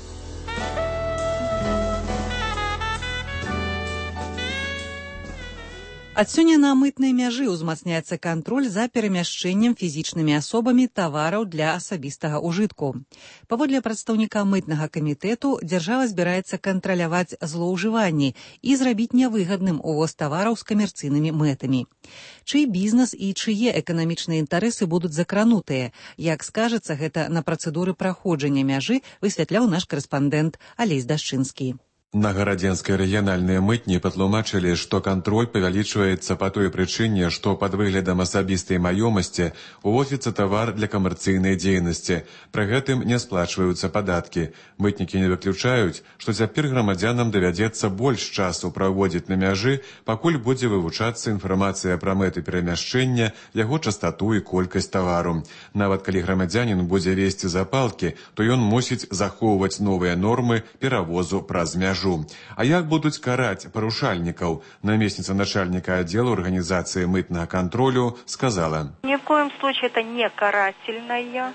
Ад сёння на мытнай мяжы ўзмацняецца кантроль за перамяшчэннем фізічнымі асобамі тавараў для асабістага ўжытку. Паводле прадстаўніка мытнага камітэту, дзяржава збіраецца кантраляваць злоўжыванні і зрабіць нявыгадным увоз тавараў з камерцыйнымі мэтамі. Чый бізнес і чые эканамічныя інтарэсы будуць закранутыя? Як скажацца гэта на працэдуры праходжання мяжы, высвятляў наш карэспандэнт Алесь Дашчынскі. На гарадзенскай рэгіянальнай мытні патлумачылі, што кантроль павялічваецца па той прычыне, што пад выглядам асабістай маёмасці увозіцца тавар для камерцыйнай дзейнасці. Пры гэтым не сплачваюцца падаткі. Мытнікі не выключаюць, што цяпер грамадзянам давядзецца больш часу праводзіць на мяжы, пакуль будзе вывучацца інфармацыя пра мэты перамяшчэння, яго частату і колькасць тавару. Нават калі грамадзянін будзе весці запалкі, то ён мусіць захоўваць новыя нормы перавозу праз мяжу. А як будуць караць парушальнікаў? Намесніца начальника отдела организации мытного контролю сказала: Ни в коем случае это не карательная,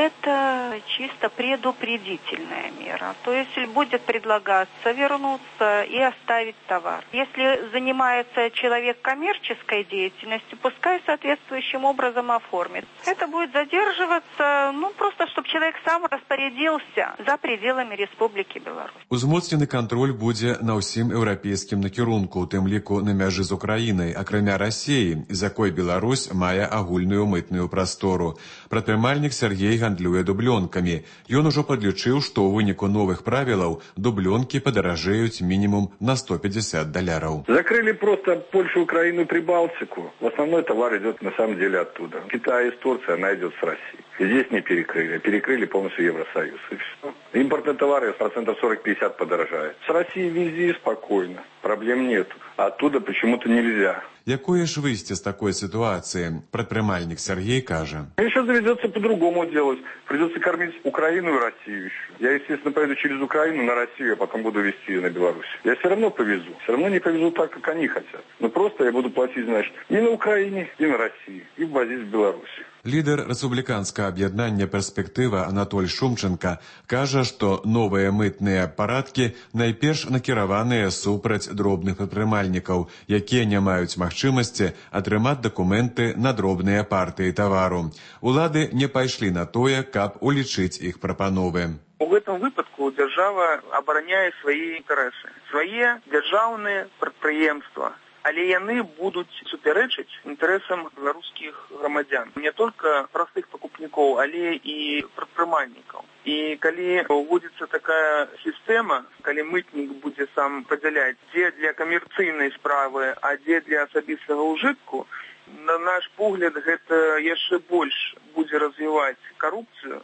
это чисто предупредительная мера. То есть будет предлагаться вернуться и оставить товар. Если занимается человек коммерческой деятельностью, пускай соответствующим образом оформит. Это будет задерживаться, ну просто, чтобы человек сам распорядился за пределами Республики Беларусь. Узмоцнены кантроль будзе на ўсім еўрапейскім накірунку, у тым ліку на мяжы з Украінай, акрамя Расіі, з якой Беларусь мае агульную мытную прастору. Прадпрымальнік Сергей гандлюе дублёнкамі. Ён ужо падлічыў, што ў выніку новых правілаў дублёнкі падаражэюць мінімум на сто пятьдесят доляраў. Закрыли просто Польшу, Украину, Прибалтику. В основной товар идет на самом деле оттуда. Китай из Турции, она идет с России. И здесь не перекрыли. Перекрыли полностью Евросоюз. И все. Импортные товары процентов сорок-пятьдесят подорожают. С Россией вези спокойно. Проблем нет. А оттуда почему-то нельзя. Якое ж выйсце з такой ситуации? Прадпрымальнік Сергей кажа. Сейчас доведется по-другому делать. Придется кормить Украину и Россию еще. Я, естественно, поеду через Украину на Россию, а потом буду везти ее на Беларусь. Я все равно повезу. Все равно не повезу так, как они хотят. Но просто я буду платить, значит, и на Украине, и на России. И ввозить в Беларусь. Лідар рэспубліканскага аб'яднання «Перспектыва» Анатоль Шумченко кажа, што новыя мытныя парадкі найперш накіраваныя супраць дробных прадпрымальнікаў, якія не маюць магчымасці атрымаць дакументы на дробныя партыі тавару. Улады не пайшлі на тое, каб улічыць іх прапановы. В этом выпадку держава обороняет свои интересы, свои державные предприемства. Але яны будуць супярэчыць інтарэсам беларускіх грамадзян. Не толькі простых пакупнікоў, але і прадпрымальнікаў. І калі ўводзіцца такая сістэма, калі мытнік будзе сам падзяляць, дзе для камерцыйнай справы, а дзе для асабістага ўжытку, на наш погляд, гэта яшчэ больш будзе развіваць карупцыю,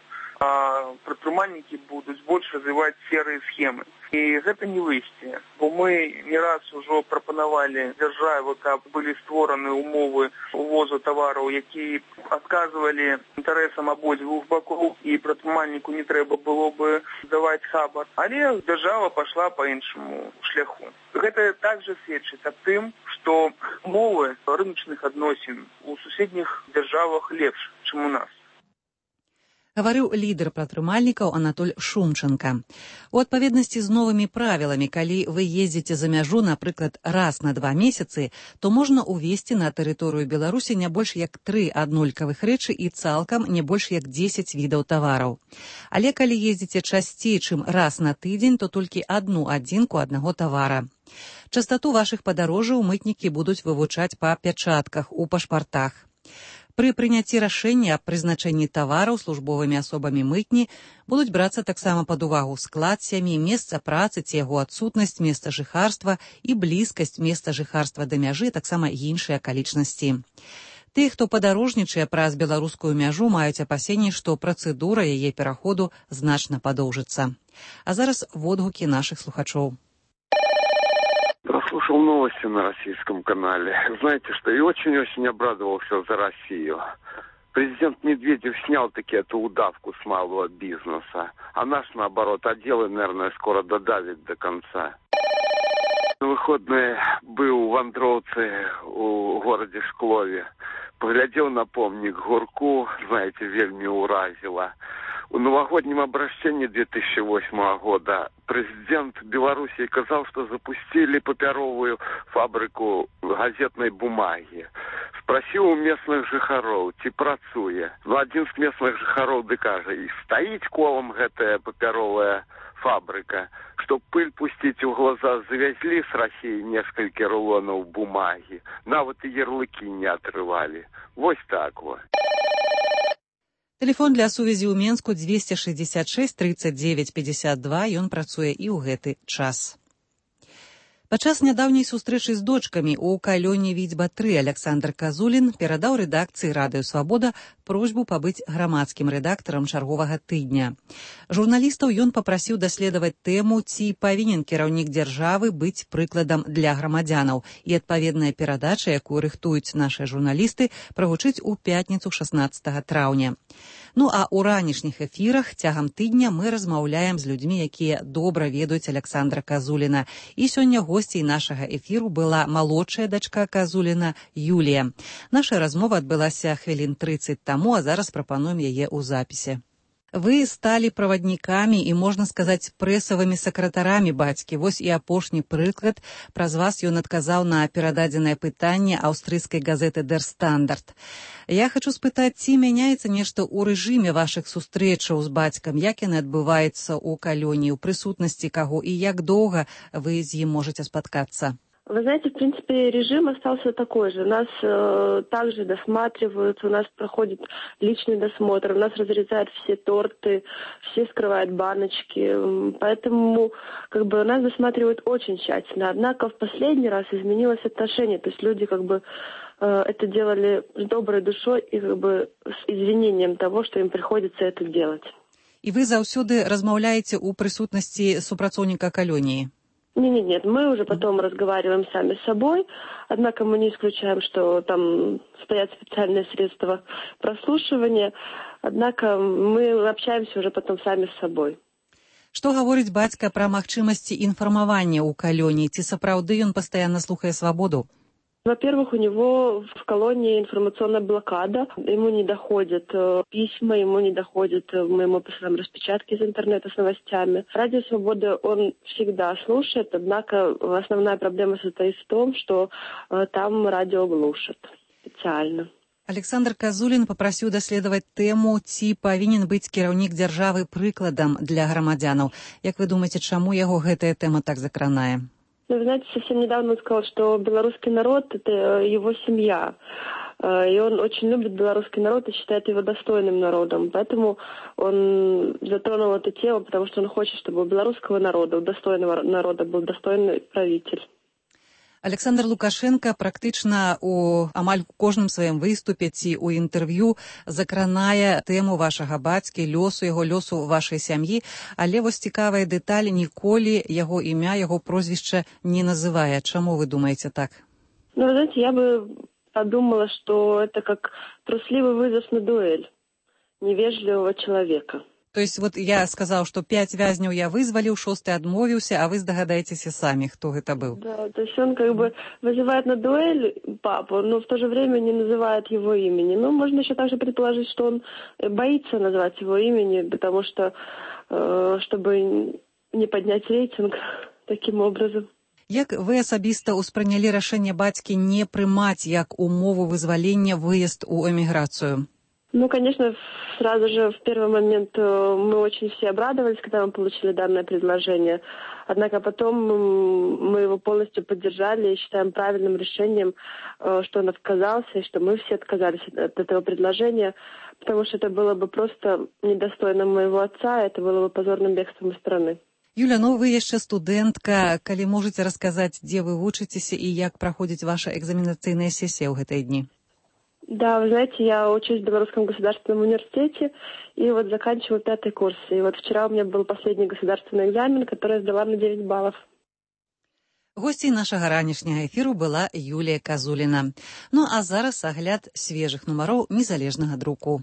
а прадпрымальнікі будуць больш развіваць серыя схемы. І гэта не выйсце, бо мы не раз ужо прапанавалі дзяржаве, каб былі створаны умовы увозу тавараў, якія адказвалі інтарэсам абодвух бакоў, і прадпрымальніку не трэба было бы здаваць хабар. Але дзяржава пайшла па іншаму шляху. Гэта также сведчыць аб тым, што умовы рыначных адносін у суседніх дзяржавах лепш, чым у нас. Гаварыў лідар прадпрымальнікаў Анатоль Шумченко. У адпаведнасці з новымі правіламі, калі вы ездзіце за мяжу, напрыклад, раз на два месяцы, то можна увезці на тэрыторыю Беларусі не больш як тры аднолькавых рэчы і цалкам не больш як дзесяць відаў тавараў. Але калі ездзіце часцей, чым раз на тыдзень, то толькі адну адзінку аднаго тавара. Частату вашых падарожжаў мытнікі будуць вывучаць па пячатках у пашпартах. Пры прыняцці рашэння аб прызначэнні тавараў службовымі асобамі мытні будуць брацца таксама пад увагу склад сям'і, месца працы ці яго адсутнасць, месца жыхарства і блізкасць месца жыхарства да мяжы, таксама іншыя акалічнасці. Тых, хто падарожнічае праз беларускую мяжу, маюць апасенні, што працэдура яе пераходу значна падоўжыцца. А зараз водгукі нашых слухачоў. Прослушал новости на российском канале. Знаете что, и очень-очень обрадовался за Россию. Президент Медведев снял таки эту удавку с малого бизнеса. А наш, наоборот, отделы, наверное, скоро додавит до конца. На выходные был в Андроўцы, у городе Шклове. Поглядел на помник Гурку, знаете, вельми уразило. У новогоднем обращении две тысячи восьмого года президент Белоруссии сказал, что запустили папяровую фабрику газетной бумаги. Спросил у местных жыхароў, ці працуе. Ну, один з местных жыхароў ды кажа, и стоит колом гэтая папяровая фабрика, чтоб пыль пустить в глаза, завезли с России несколько рулонов бумаги. Нават и ярлыки не отрывали. Вось так вот. Тэлефон для сувязі ў Менску двести шестьдесят шесть тридцать девять пятьдесят два, ён працуе і ў гэты час. Падчас нядаўняй сустрэчы з дочкамі ў калоні Відзьба тры Александр Казулін перадаў рэдакцыі радыё «Свабода» просьбу пабыць грамадскім рэдактарам чарговага тыдня. Журналістаў ён папрасіў даследаваць тэму, ці павінен кіраўнік дзяржавы быць прыкладам для грамадзянаў, і адпаведная перадача, якую рыхтуюць нашыя журналісты, прагучыць у пятніцу шаснаццатага траўня. Ну а ў ранішніх эфірах цягам тыдня мы размаўляем з людзьмі, якія добра ведаюць Александра Казуліна. І сёння госцей нашага эфіру была малодшая дачка Казуліна Юлія. Наша размова адбылася хвілін трыццаць таму, а зараз прапануем яе ў запісе. Вы сталі праваднікамі і, можна сказаць, прэсавымі сакратарамі бацькі. Вось і апошні прыклад. Праз вас ён адказаў на перададзенае пытанне аўстрыйскай газеты «Дер Стандарт». Я хачу спытаць, ці мяняецца нешта ў рэжыме вашых сустрэчаў з бацькам, як яны адбываюцца ў калоні, у прысутнасці каго і як доўга вы з ім можаце спаткацца? Вы знаете, в принципе, режим остался такой же. Нас э, также досматривают, у нас проходит личный досмотр, у нас разрезают все торты, все скрывают баночки. Поэтому как бы нас досматривают очень тщательно. Однако в последний раз изменилось отношение. То есть люди как бы э, это делали с доброй душой и как бы с извинением того, что им приходится это делать. И вы заўсёды размаўляеце ў прысутнасці супрацоўніка калоніі? Нет, нет, нет, мы уже потом разговариваем сами с собой, однако мы не исключаем, что там стоят специальные средства прослушивания, однако мы общаемся уже потом сами с собой. Што гаворыць бацька пра магчымасці інфармавання ў калоніі? Ці сапраўды ён пастаянна слухае «Свабоду»? Во-первых, у него в колонии информационная блокада, ему не доходят э, письма, ему не доходят, э, мы ему посылаем распечатки из интернета с новостями. Радио «Свобода» он всегда слушает, однако основная проблема состоит в том, что э, там радио глушат специально. Александр Казулін папрасіў даследаваць тэму, ці павінен быць кіраўнік дзяржавы прыкладам для грамадзянаў. Як вы думаеце, чаму яго гэтая тэма так закранае? Ну, вы знаете, совсем недавно он сказал, что белорусский народ – это его семья. И он очень любит белорусский народ и считает его достойным народом. Поэтому он затронул эту тему, потому что он хочет, чтобы у белорусского народа, у достойного народа был достойный правитель. Александр Лукашенко практычна у амаль кожным сваім выступе ці ў інтэрв'ю закранае тэму вашага бацькі, лёсу яго, лёсу вашай сям'і, але вось цікавая дэталь, ніколі яго імя, яго прозвішча не называе. Чаму вы думаеце так? Ну, вы знаете, я бы подумала, что это как трусливый вызов на дуэль невежливого человека. То есть вот я сказал, что пять вязняў я вызваліў, шосты адмовіўся, а вы здагадаецеся самі, хто гэта быў. Да, то есть он как бы вызывает на дуэль папу, но в то же время не называет его имени. Ну, можно еще также предположить, что он боится назвать его имени, потому что, э, чтобы не поднять рейтинг таким образом. Як вы асабіста ўспрынялі рашэнне бацькі не прымаць як умову вызвалення выезд у эміграцыю? Ну, конечно, сразу же в первый момент мы очень все обрадовались, когда мы получили данное предложение. Однако потом мы его полностью поддержали и считаем правильным решением, что он отказался, и что мы все отказались от этого предложения, потому что это было бы просто недостойно моего отца, это было бы позорным бегством из страны. Юля, ну вы яшчэ студэнтка, калі можаце расказаць, дзе вы вучыцеся і як праходзіць ваша экзаменацыйная сесія ў гэтыя дні? Да, вы знаете, я учусь в Белорусском государственном университете и вот заканчиваю пятый курс. И вот вчера у меня был последний государственный экзамен, который я сдала на девять баллов. Госцей нашага ранішняга эфіру была Юлія Казуліна. Ну а зараз агляд свежых нумароў незалежнага друку.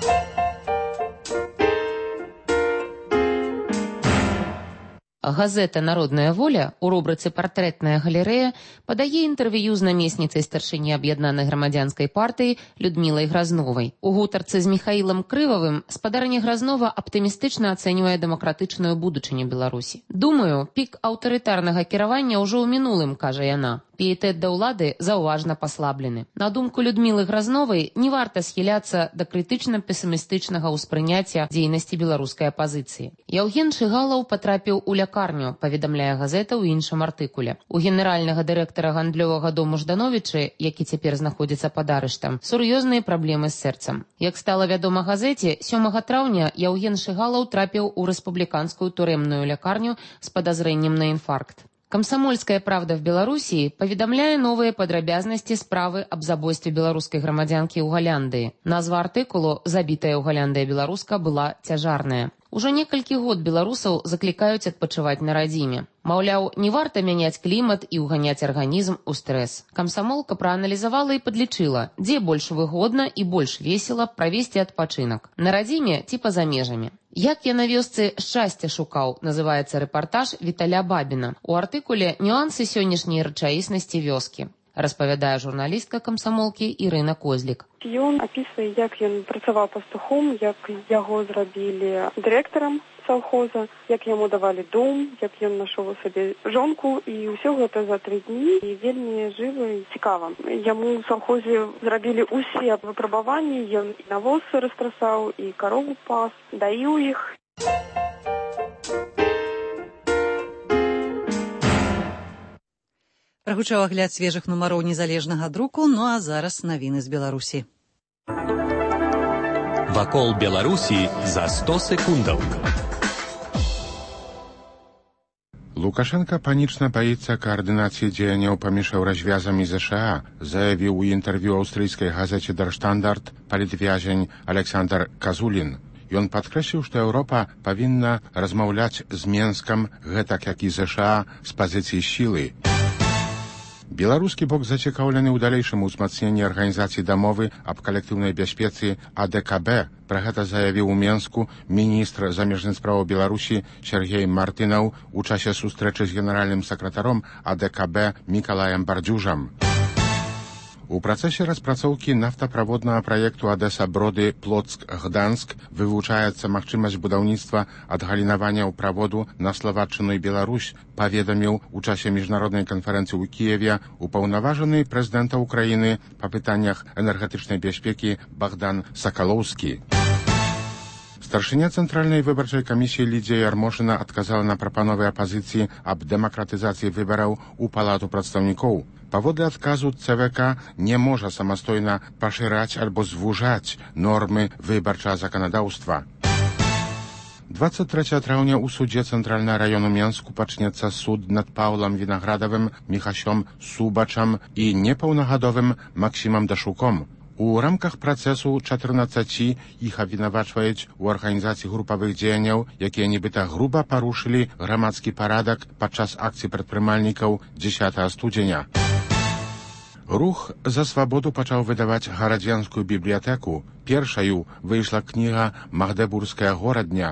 Газета «Народная воля» у рубрыцы «Партрэтная галерэя» падае інтэрв'ю з намесніцай старшыні аб'яднанай грамадзянскай партыі Людмілай Гразновай. У гутарцы з Міхаілам Крывавым спадарня Гразнова аптымістычна ацэньвае дэмакратычную будучыню Беларусі. «Думаю, пік аўтарытарнага кіравання ўжо ў мінулым», кажа яна. Піетэт да ўлады заўважна паслаблены. На думку Людмілы Гразновай, не варта схіляцца да крытычна-песімістычнага ўспрыняцця дзейнасці беларускай апазіцыі. Яўген Шыгалаў патрапіў у лякарню, паведамляе газета ў іншым артыкуле. У генеральнага дырэктара гандлёвага дому Ждановічы, які цяпер знаходзіцца пад арыштам, сур'ёзныя праблемы з сэрцам. Як стала вядома газеце, сёмага траўня Яўген Шыгалаў трапіў у рэспубліканскую турэмную лякарню з падазрэннем на інфаркт. Камсамольская правда в Беларусі паведамляе новыя падрабязнасці справы аб забойстве беларускай грамадзянкі ў Галяндыі. Назва артыкулу «Забітая ў Галяндыя беларуска» была цяжарная. Ужо некалькі год беларусаў заклікаюць адпачываць на радзіме. Маўляў, не варта мяняць клімат і ўганяць арганізм у стрэс. Камсамолка прааналізавала і падлічыла, дзе больш выгодна і больш весела правесці адпачынак. На радзіме ці па-за межамі. «Як я на вёсцы шчасця шукаў» называецца рэпартаж Віталя Бабіна. У артыкуле «Нюансы сённяшняй рэчаіснасці вёскі», распавядае журналістка камсамолкі Ірына Козлік. Ён апісвае, як ён працаваў пастухом, як яго зрабілі дырэктарам саўхоза, як яму давалі дом, як ён нашоў сабе жонку, і ўсё гэта за тры дні, і вельмі жыва і цікава. Яму ў саўхозе зрабілі ўсе выпрабаванні, ён і навоз растрасаў, і карову пас, даіў іх. Прагучаў агляд свежых нумароў незалежнага друку, ну а зараз навіны з Беларусі. Вакол Беларусі за сто секундаў. Лукашенко панічна баіцца каардынацыі дзеянняў паміж еўразвязамі ЗША, заявіў у інтэрв'ю аўстрыйскай газеце «Дэр Штандарт» палітвязень Александр Казулін. Ён падкрэсліў, што Еўропа павінна размаўляць з Менскам, гэтак як і ЗША, з пазіцыі сілы. Беларускі бок зацікаўлены ў далейшым узмацненні арганізацыі дамовы аб калектыўнай бяспецы А Д К Б. Пра гэта заявіў у Менску міністр замежных спраў Беларусі Сергей Мартынаў у часе сустрэчы з генеральным сакратаром А Д К Б Мікалаем Бардзюжам. У працэсе распрацоўкі нафтаправоднага праекту Адэса-Броды Плоцк-Гданск вывучаецца магчымасць будаўніцтва адгалінавання ў праводу на Славатчыну і Беларусь, паведаміў у часе міжнароднай канферэнцыі ў Кіеве упаўнаважаны прэзідэнта ўкраіны па пытаннях энергетычнай бяспекі Богдан Сакалоўскі. Старшыня Цэнтральнай выбарчай камісіі Лідзія Ярмошына адказала на прапановы апазіцыі аб дэмакратызацыі выбараў у палату прадстаўнікоў. Паводле адказу Цэ Вэ Ка не можа самастойна пашыраць альбо звужаць нормы выбарчага заканадаўства. двадцать трэцяга траўня ў судзе Цэнтральнага раёну Менску пачнецца суд над Паўлам Вінаградавым, Міхасём Субачам і непаўнагадовым Максімам Дашуком. У рамках працэсу чатырнаццаці іх абвінавачваюць у арганізацыі групавых дзеянняў, якія нібыта груба парушылі грамадскі парадак падчас акцый прадпрымальнікаў дзесятага студзеня. Рух за свабоду пачаў выдаваць гарадзенскую бібліятэку. Першаю выйшла кніга «Магдэбургская горадня».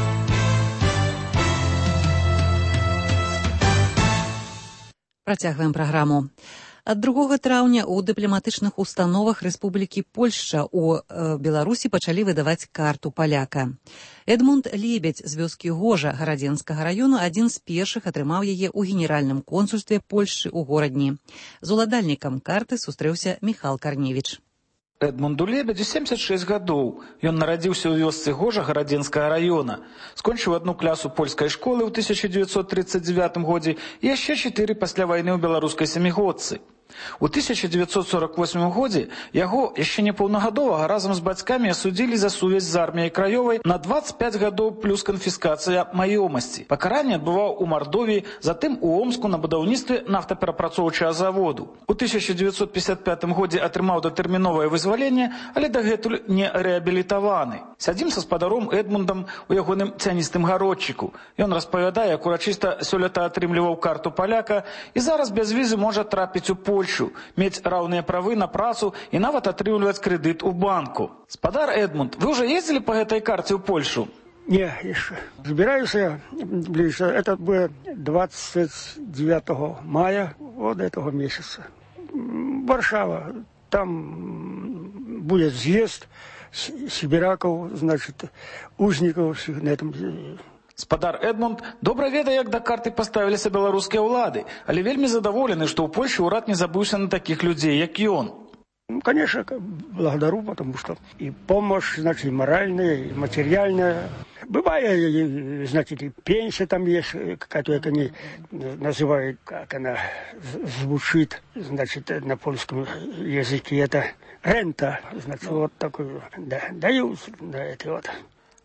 Працягваем праграму. Ад другога траўня ў дыпламатычных установах Рэспублікі Польшча ў э, Беларусі пачалі выдаваць карту паляка. Эдмунд Лебедь з вёскі Гожа Гарадзенскага раёну адзін з першых атрымаў яе ў генеральным консульстве Польшчы ў горадні. З уладальнікам карты сустрэўся Міхал Карневіч. Эдмунду Лебедзю семьдесят шесть гадоў. Ён нарадзіўся ў вёсцы Гожа Гарадзенскага раёна. Скончыў адну класу польскай школы ў тысяча девятьсот тридцать девятым годзе і яшчэ чатыры пасля вайны ў беларускай сямігодцы. У тысяча девятьсот сорок восьмым годзе яго яшчэ непаўнагадовага разам з бацькамі асудзілі за сувязь з арміяй краёвай на двадцать пять гадоў плюс канфіскацыя маёмасці. Пакаранне адбываў у Мардовіі, затым у Омску на будаўніцтве нафтаперапрацоўчага заводу. У тысяча девятьсот пятьдесят пятым годзе атрымаў датэрміновае вызваленне, але дагэтуль не рэабілітаваны. Сядзім са спадаром Эдмундам у ягоным цяністым гародчыку. Ён распавядае, як урачыста сёлета атрымліваў карту паляка і зараз без візы можа трапіць у Польшу, мець раўныя правы на працу і нават атрымліваць крэдыт у банку. Спадар Эдмунд, вы уже ездили по этой карте в Польшу? Не, еще. Собираюсь я ближе. Это будет двадцать девятого мая вот этого месяца. Варшава. Там будет съезд сибиряков, значит, узников на этом. Спадар Эдмунд добра ведае, як да карты паставіліся беларускія ўлады, але вельмі задаволены, што ў Польше ўрад не забыўся на таких людей, як ён. Конечно, благодарю, потому что и помощь, значит, моральная, и материальная. Бывает, значит, и пенсия там есть, которую они называют, как она звучит, значит, на польском языке, это рента, значит, вот такую, да, дают на это вот.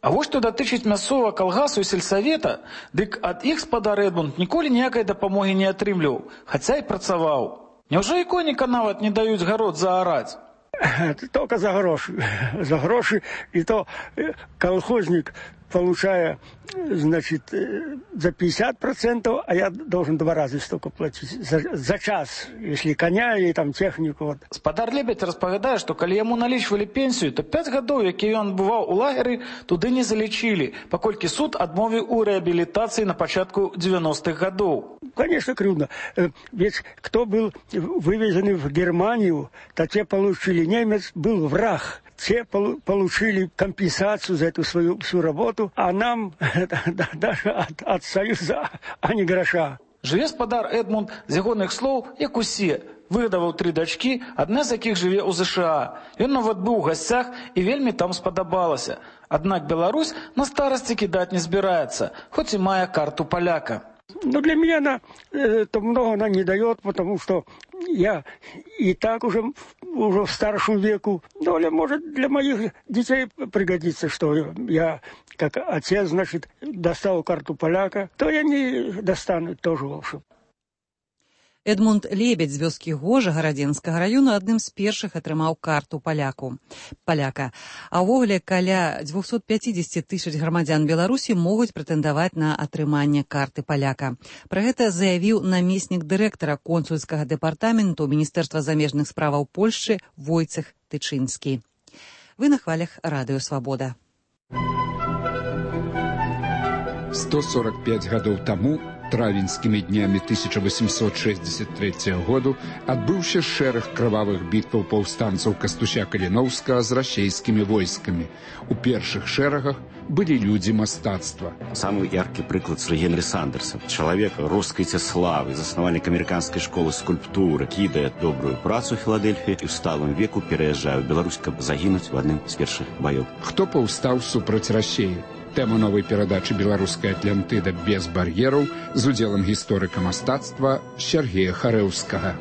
А вось што датычыць мясцовага калгасу і сельсавета, дык ад іх спадар Эдмунд ніколі ніякай дапамогі не атрымліваў, хаця і працаваў. Няўжо і коніка нават не даюць гарод заараць? Только за гроши. За гроши. И то колхозник получая, значит, за пятьдесят процентов, а я должен два раза столько платить за, за час, если коня и там технику. Вот. Спадар Лебедь распавядае, што калі яму налічвалі пенсію, то пяць гадоў, які ён бываў у лагеры, туды не залічылі, паколькі суд адмовіў у рэабілітацыі на пачатку девяностых гадоў. Конечно, крупно. Ведь кто был вывезен в Германию, то те получили, немец был враг. Те получили компенсацию за эту свою всю работу, а нам даже от, от Союза, а не гроша. Жыве спадар Эдмунд, з ягоных слоў, як усе. Выдаваў тры дачкі, адна з якіх жыве ў ЗША. Ён нават быў у гасцях і вельмі там спадабалася. Аднак Беларусь на старасці кідаць не збіраецца, хоць і мае карту паляка. Но для меня она э, то много она не дает, потому что я и так уже, уже в старшем веку. Но может для моих детей пригодится, что я как отец, значит, достал карту поляка, то я не достану тоже, в общем. Эдмунд Лебедь з вёскі Гожа Гарадзенскага раёну адным з першых атрымаў карту паляку. паляка. А ўвогуле каля дзвюсот пяцідзесяці тысяч грамадзян Беларусі могуць прэтэндаваць на атрыманне карты паляка. Пра гэта заявіў намеснік дырэктара консульскага дэпартаменту Міністэрства замежных справаў Польшчы Войцех Тычынскі. Вы на хвалях радыё Свабода. сто сорок пять гадоў таму травеньскімі днямі тысяча восемьсот шестьдесят третьего году адбыўся шэраг крывавых бітваў паўстанцаў Кастуся Каліноўскага з расейскімі войскамі. У першых шэрагах былі людзі мастацтва. Самы яркі прыклад Сэр Генрі Сандерса, чалавек росквіце славы, заснавальнік амерыканскай школы скульптуры, кідае добрую працу ў Філадельфіі і ў сталым веку пераязджае ў Беларусь, каб загінуць у адным з першых баёў. Хто паўстаў супраць Расеі? Тэма новай перадачы «Беларуская Атлантыда без бар'ераў» з удзелам гісторыка мастацтва Сергея Харэўскага.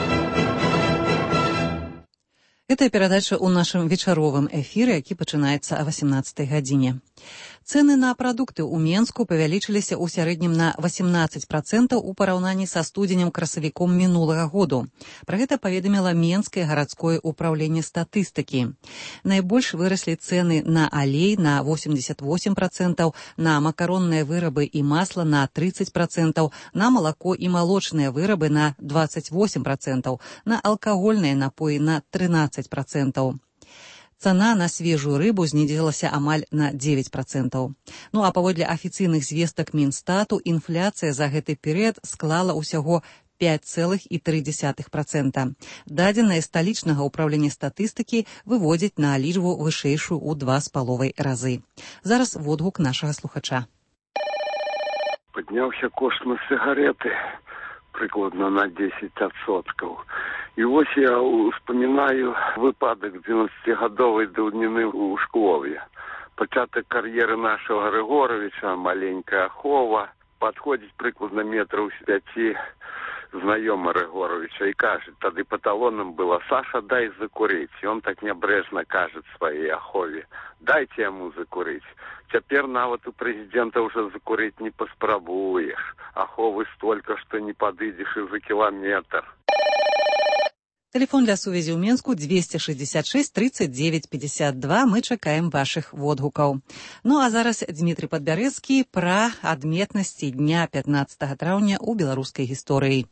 Гэта перадача ў нашым вечаровым эфіры, які пачынаецца о восемнадцатай гадзіне. Цэны на прадукты ў Менску павялічыліся ў сярэднім на восемнадцаць процентаў у параўнанні са студзенем-красавіком мінулага году. Пра гэта паведаміла Менскае гарадское ўпраўленне статыстыкі. Найбольш выраслі цэны на алей на восемьдесят восемь процентаў, на макаронныя вырабы і масла на тридцать процентаў, на малако і малочныя вырабы на двадцать восемь процентаў, на алкагольныя напоі на тринадцать процентаў. Цана на свежую рыбу знізілася амаль на девять процентаў. Ну а паводле афіцыйных звестак Мінстату, інфляцыя за гэты перыяд склала ўсяго пять целых три десятых процента. Дадзеныя сталічнага ўпраўлення статыстыкі выводзяць на лічбу вышэйшую ў два з паловай разы. Зараз водгук нашага слухача. Падняўся кошт на сигареты прыкладна на десять адсоткаў. І вось я успамінаю выпадак двенадцатигадовай даўніны ў школе. Пачатак кар'еры нашага Григоровича, маленькая Ахова, падходзіць прыкладна метраў з пяці знаёмы Григоровича і кажа, тады па талонам было: «Саша, дай закурыць». І он так нябрэжна кажа сваёй Ахове: «Дайце яму закурыць». Цяпер нават у прэзідэнта ўжо закурыць не паспрабуеш. Аховы столькі, што не падыдзеш і за кіламетр. Телефон для сувязі ў Менску двести шестьдесят шесть тридцать девять пятьдесят два. Мы чакаем вашых водгукаў. Ну а зараз Дмітрий Падбярэцкі пра адметнасці дня пятнадцатага траўня ў беларускай гісторыі.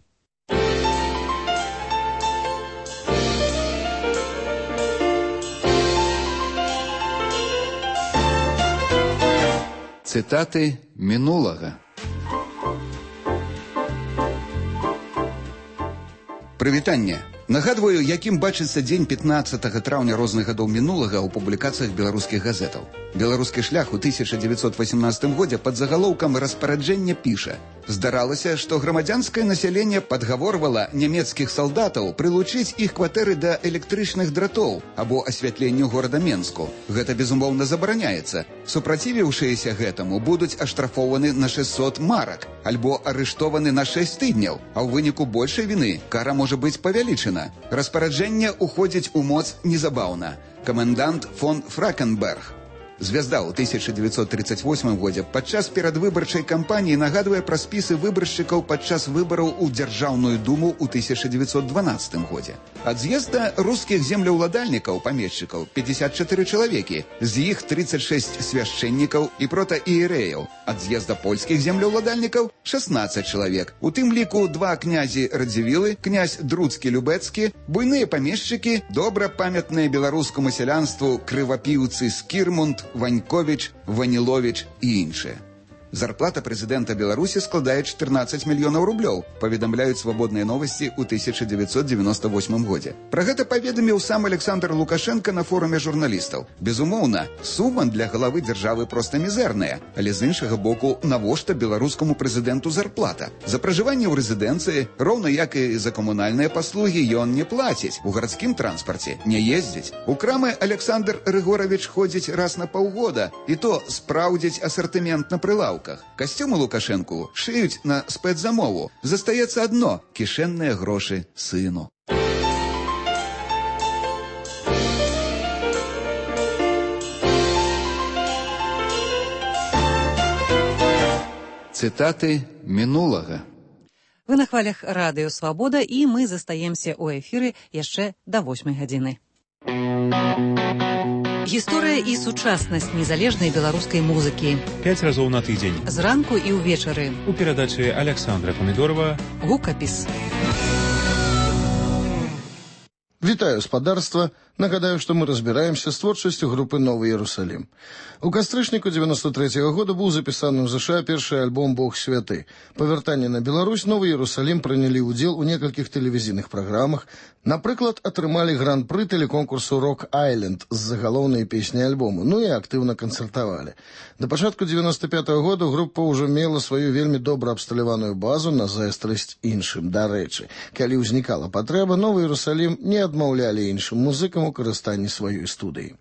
Цытаты мінулага. Прывітанне. Нагадваю, якім бачыцца дзень пятнадцатага траўня розных гадоў мінулага ў публікацыях беларускіх газетаў. Беларускі шлях у тысяча девятьсот восемнадцатым годзе пад загалоўкам распараджэння піша: здаралася, што грамадзянскае насяленне падгаворвала нямецкіх салдатаў прылучыць іх кватэры да электрычных дратоў або асвятленню горада Менску. Гэта, безумоўна, забараняецца. Супрацівіўшыеся гэтаму будуць аштрафованы на шестьсот марак альбо арыштованы на шесть тыдняў, а ў выніку большай віны кара можа быць павялічана. Распараджэнне уходзіць у моц незабаўна. Камендант фон Фракенберг. Звязда ў тысяча девятьсот тридцать восьмым годзе падчас перадвыбарчай кампаніі нагадвае пра спісы выбаршчыкаў падчас выбараў у Дзяржаўную думу ў тысяча девятьсот дванадцатым годзе. Ад з'езда рускіх землеўладальнікаў, памешчыкаў, пятьдесят четыре чалавекі, з іх тридцать шесть свяшчэннікаў і протаіерэяў. Ад з'езда польскіх землеўладальнікаў шестнадцать чалавек. У тым ліку два князі Радзівілы, князь Друцкі-Любэцкі, буйныя памешчыкі, добра памятныя беларускаму сялянству крывапіўцы Скірмунд, Ваньковіч, Ваніловіч і іншыя. Зарплата прэзідэнта Беларусі складае чатырнаццаць мільёнаў рублёў, паведамляюць свабодныя новасці ў тысяча девятьсот девяносто восьмым годзе. Пра гэта паведаміў сам Александр Лукашенко на форуме журналістаў. Безумоўна, сума для галавы дзяржавы проста мізэрная, але з іншага боку, навошта беларускаму прэзідэнту зарплата? За пражыванне ў рэзідэнцыі, роўна як і за камунальныя паслугі, ён не плаціць, у гарадскім транспарце не ездзіць. У крамы Александр Рыгоравіч ходзіць раз на паўгода, і то спраўдзіць асартымент на прылаўку. Касцюмы Лукашэнку шыюць на спецзамову. Застаецца адно – кішэнныя грошы сыну. Цытаты мінулага. Вы на хвалях радыё «Свабода» і мы застаемся ў эфіры яшчэ да восьмай гадзіны. Гісторыя і сучаснасць незалежнай беларускай музыкі. Пяць разоў на тыдзень. Зранку і ўвечары. У перадачы Александра Помидорова. Гукапіс. Вітаю, спадарства. Нагадаю, што мы разбіраемся з творчасцю групы «Новы Іерусалім». У кастрычніку девяносто третьего года быў запісаны ў ЗША першы альбом «Бог святы». Па вяртанні на Беларусь «Новы Іерусалім» прынялі ўдзел у некалькіх тэлевізійных праграмах. Напрыклад, атрымалі гран-пры тэлеконкурсу «Рок Айленд» з загалоўнай песняй альбому, ну і актыўна канцэртавалі. Да пачатку девяносто пятого года група ўжо мела сваю вельмі добра абсталяваную базу на зайздрасць іншым. Дарэчы, калі ўзнікала патрэба, «Новы Іерусалім» не адмаўлялі іншым музыкам у карыстанні сваёй студыі.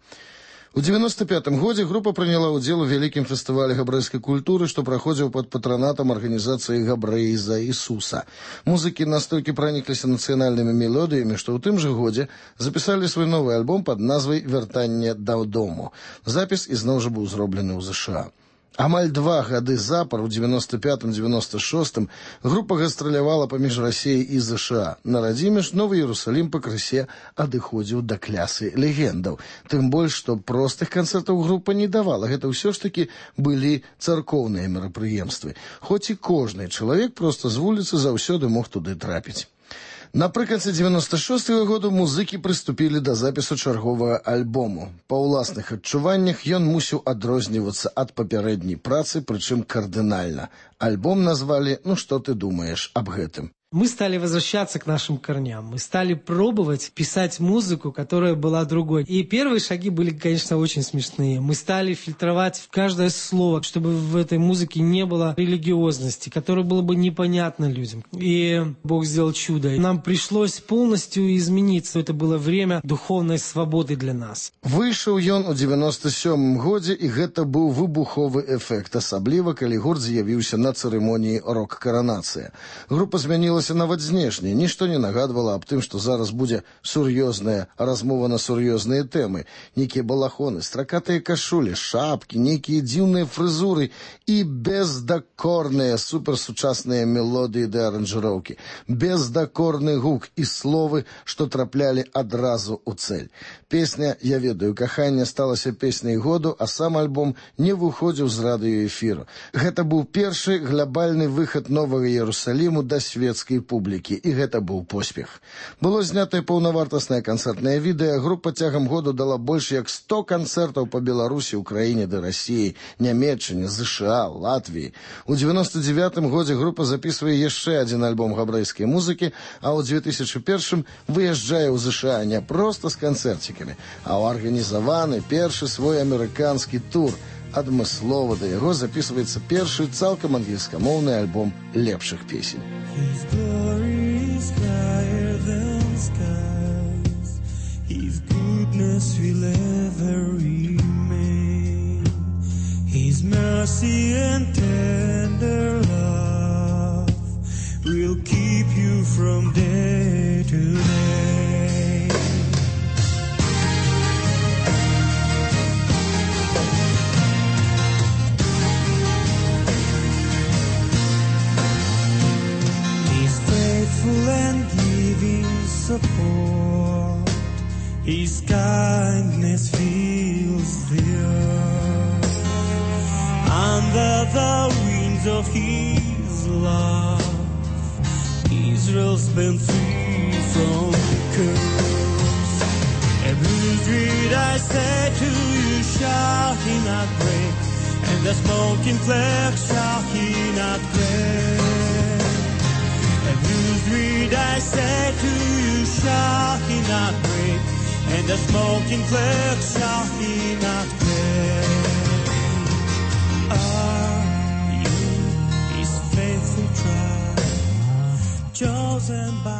У девяносто пятым годзе група прыняла ўдзел у вялікім фестывалі габрэйскай культуры, што праходзіў пад патранатам арганізацыі «Габрэі за Ісуса». Музыкі настолькі пранікліся нацыянальнымі мелодыямі, што ў тым жа годзе запісалі свой новы альбом пад назвай «Вяртанне дадому». Запіс ізноў жа быў зроблены ў ЗША. Амаль два гады запар, у девяносто пятым — девяносто шостым, група гастралявала паміж Расіяй і ЗША. На радзіме ж «Новы Іерусалім» пакрысе адыходзіў да клясы легендаў. Тым больш, што простых канцэртаў група не давала. Гэта ўсё ж такі былі царкоўныя мерапрыемствы. Хоць і кожны чалавек проста з вуліцы заўсёды мог туды трапіць. Напрыканцы девяносто шостого году музыкі прыступілі да запісу чарговага альбому. Па ўласных адчуваннях ён мусіў адрознівацца ад папярэдняй працы, прычым кардынальна. Альбом назвалі «Ну што ты думаеш аб гэтым?». Мы стали возвращаться к нашим корням. Мы стали пробовать писать музыку, которая была другой. И первые шаги были, конечно, очень смешные. Мы стали фильтровать каждое слово, чтобы в этой музыке не было религиозности, которая было бы непонятно людям. И Бог сделал чудо. Нам пришлось полностью измениться. Это было время духовной свободы для нас. Выйшаў ён у девяносто сёмым годзе, і гэта быў выбуховы эфект, асабліва калі гурт з'явіўся на цырымоніі рок-каранацыя. Група змяніла нават знешне, нішто не нагадвала аб тым, што зараз будзе сур'ёзная размова на сур'ёзныя тэмы. Нейкія балахоны, стракатыя кашулі, шапкі, нейкія дзіўныя фрызуры і бездакорныя суперсучасныя мелодыі ды аранжыроўкі, бездакорны гук і словы, што траплялі адразу ў цэль. Песня «Я ведаю каханне» сталася песняй году, а сам альбом не выходзіў з радыёэфіру. Гэта быў першы глобальны выхад Новага Іерусаліму да светскай публікі, і гэта быў поспех. Было знятае паўнавартаснае канцэртнае відэа, група цягам году дала больш як сто канцэртаў па Беларусі, Украіне ды Расіі, Нямецчыне, ЗША, Латвіі. У девяносто девятым годзе група запісвае яшчэ адзін альбом габрэйскай музыкі, а ў две тысячи первым выязджае ў ЗША не проста з канцэрцікамі, а ў арганізаваны першы свой амерыканскі тур. Адмыслова да яго запісваецца першы цалкам англійскамоўны альбом лепшых песень. His glory is higher than skies. His goodness will ever remain. His mercy and tender love will keep you from day to day. His kindness fills the earth. Under the wings of His love, Israel's been free from the curse. A bruised reed I say to you, shall He not break, and the smoking flax shall He not break. A bruised reed I say to you, shall He not break, and the smoking flax shall He not break. Are you His faithful tribe, chosen by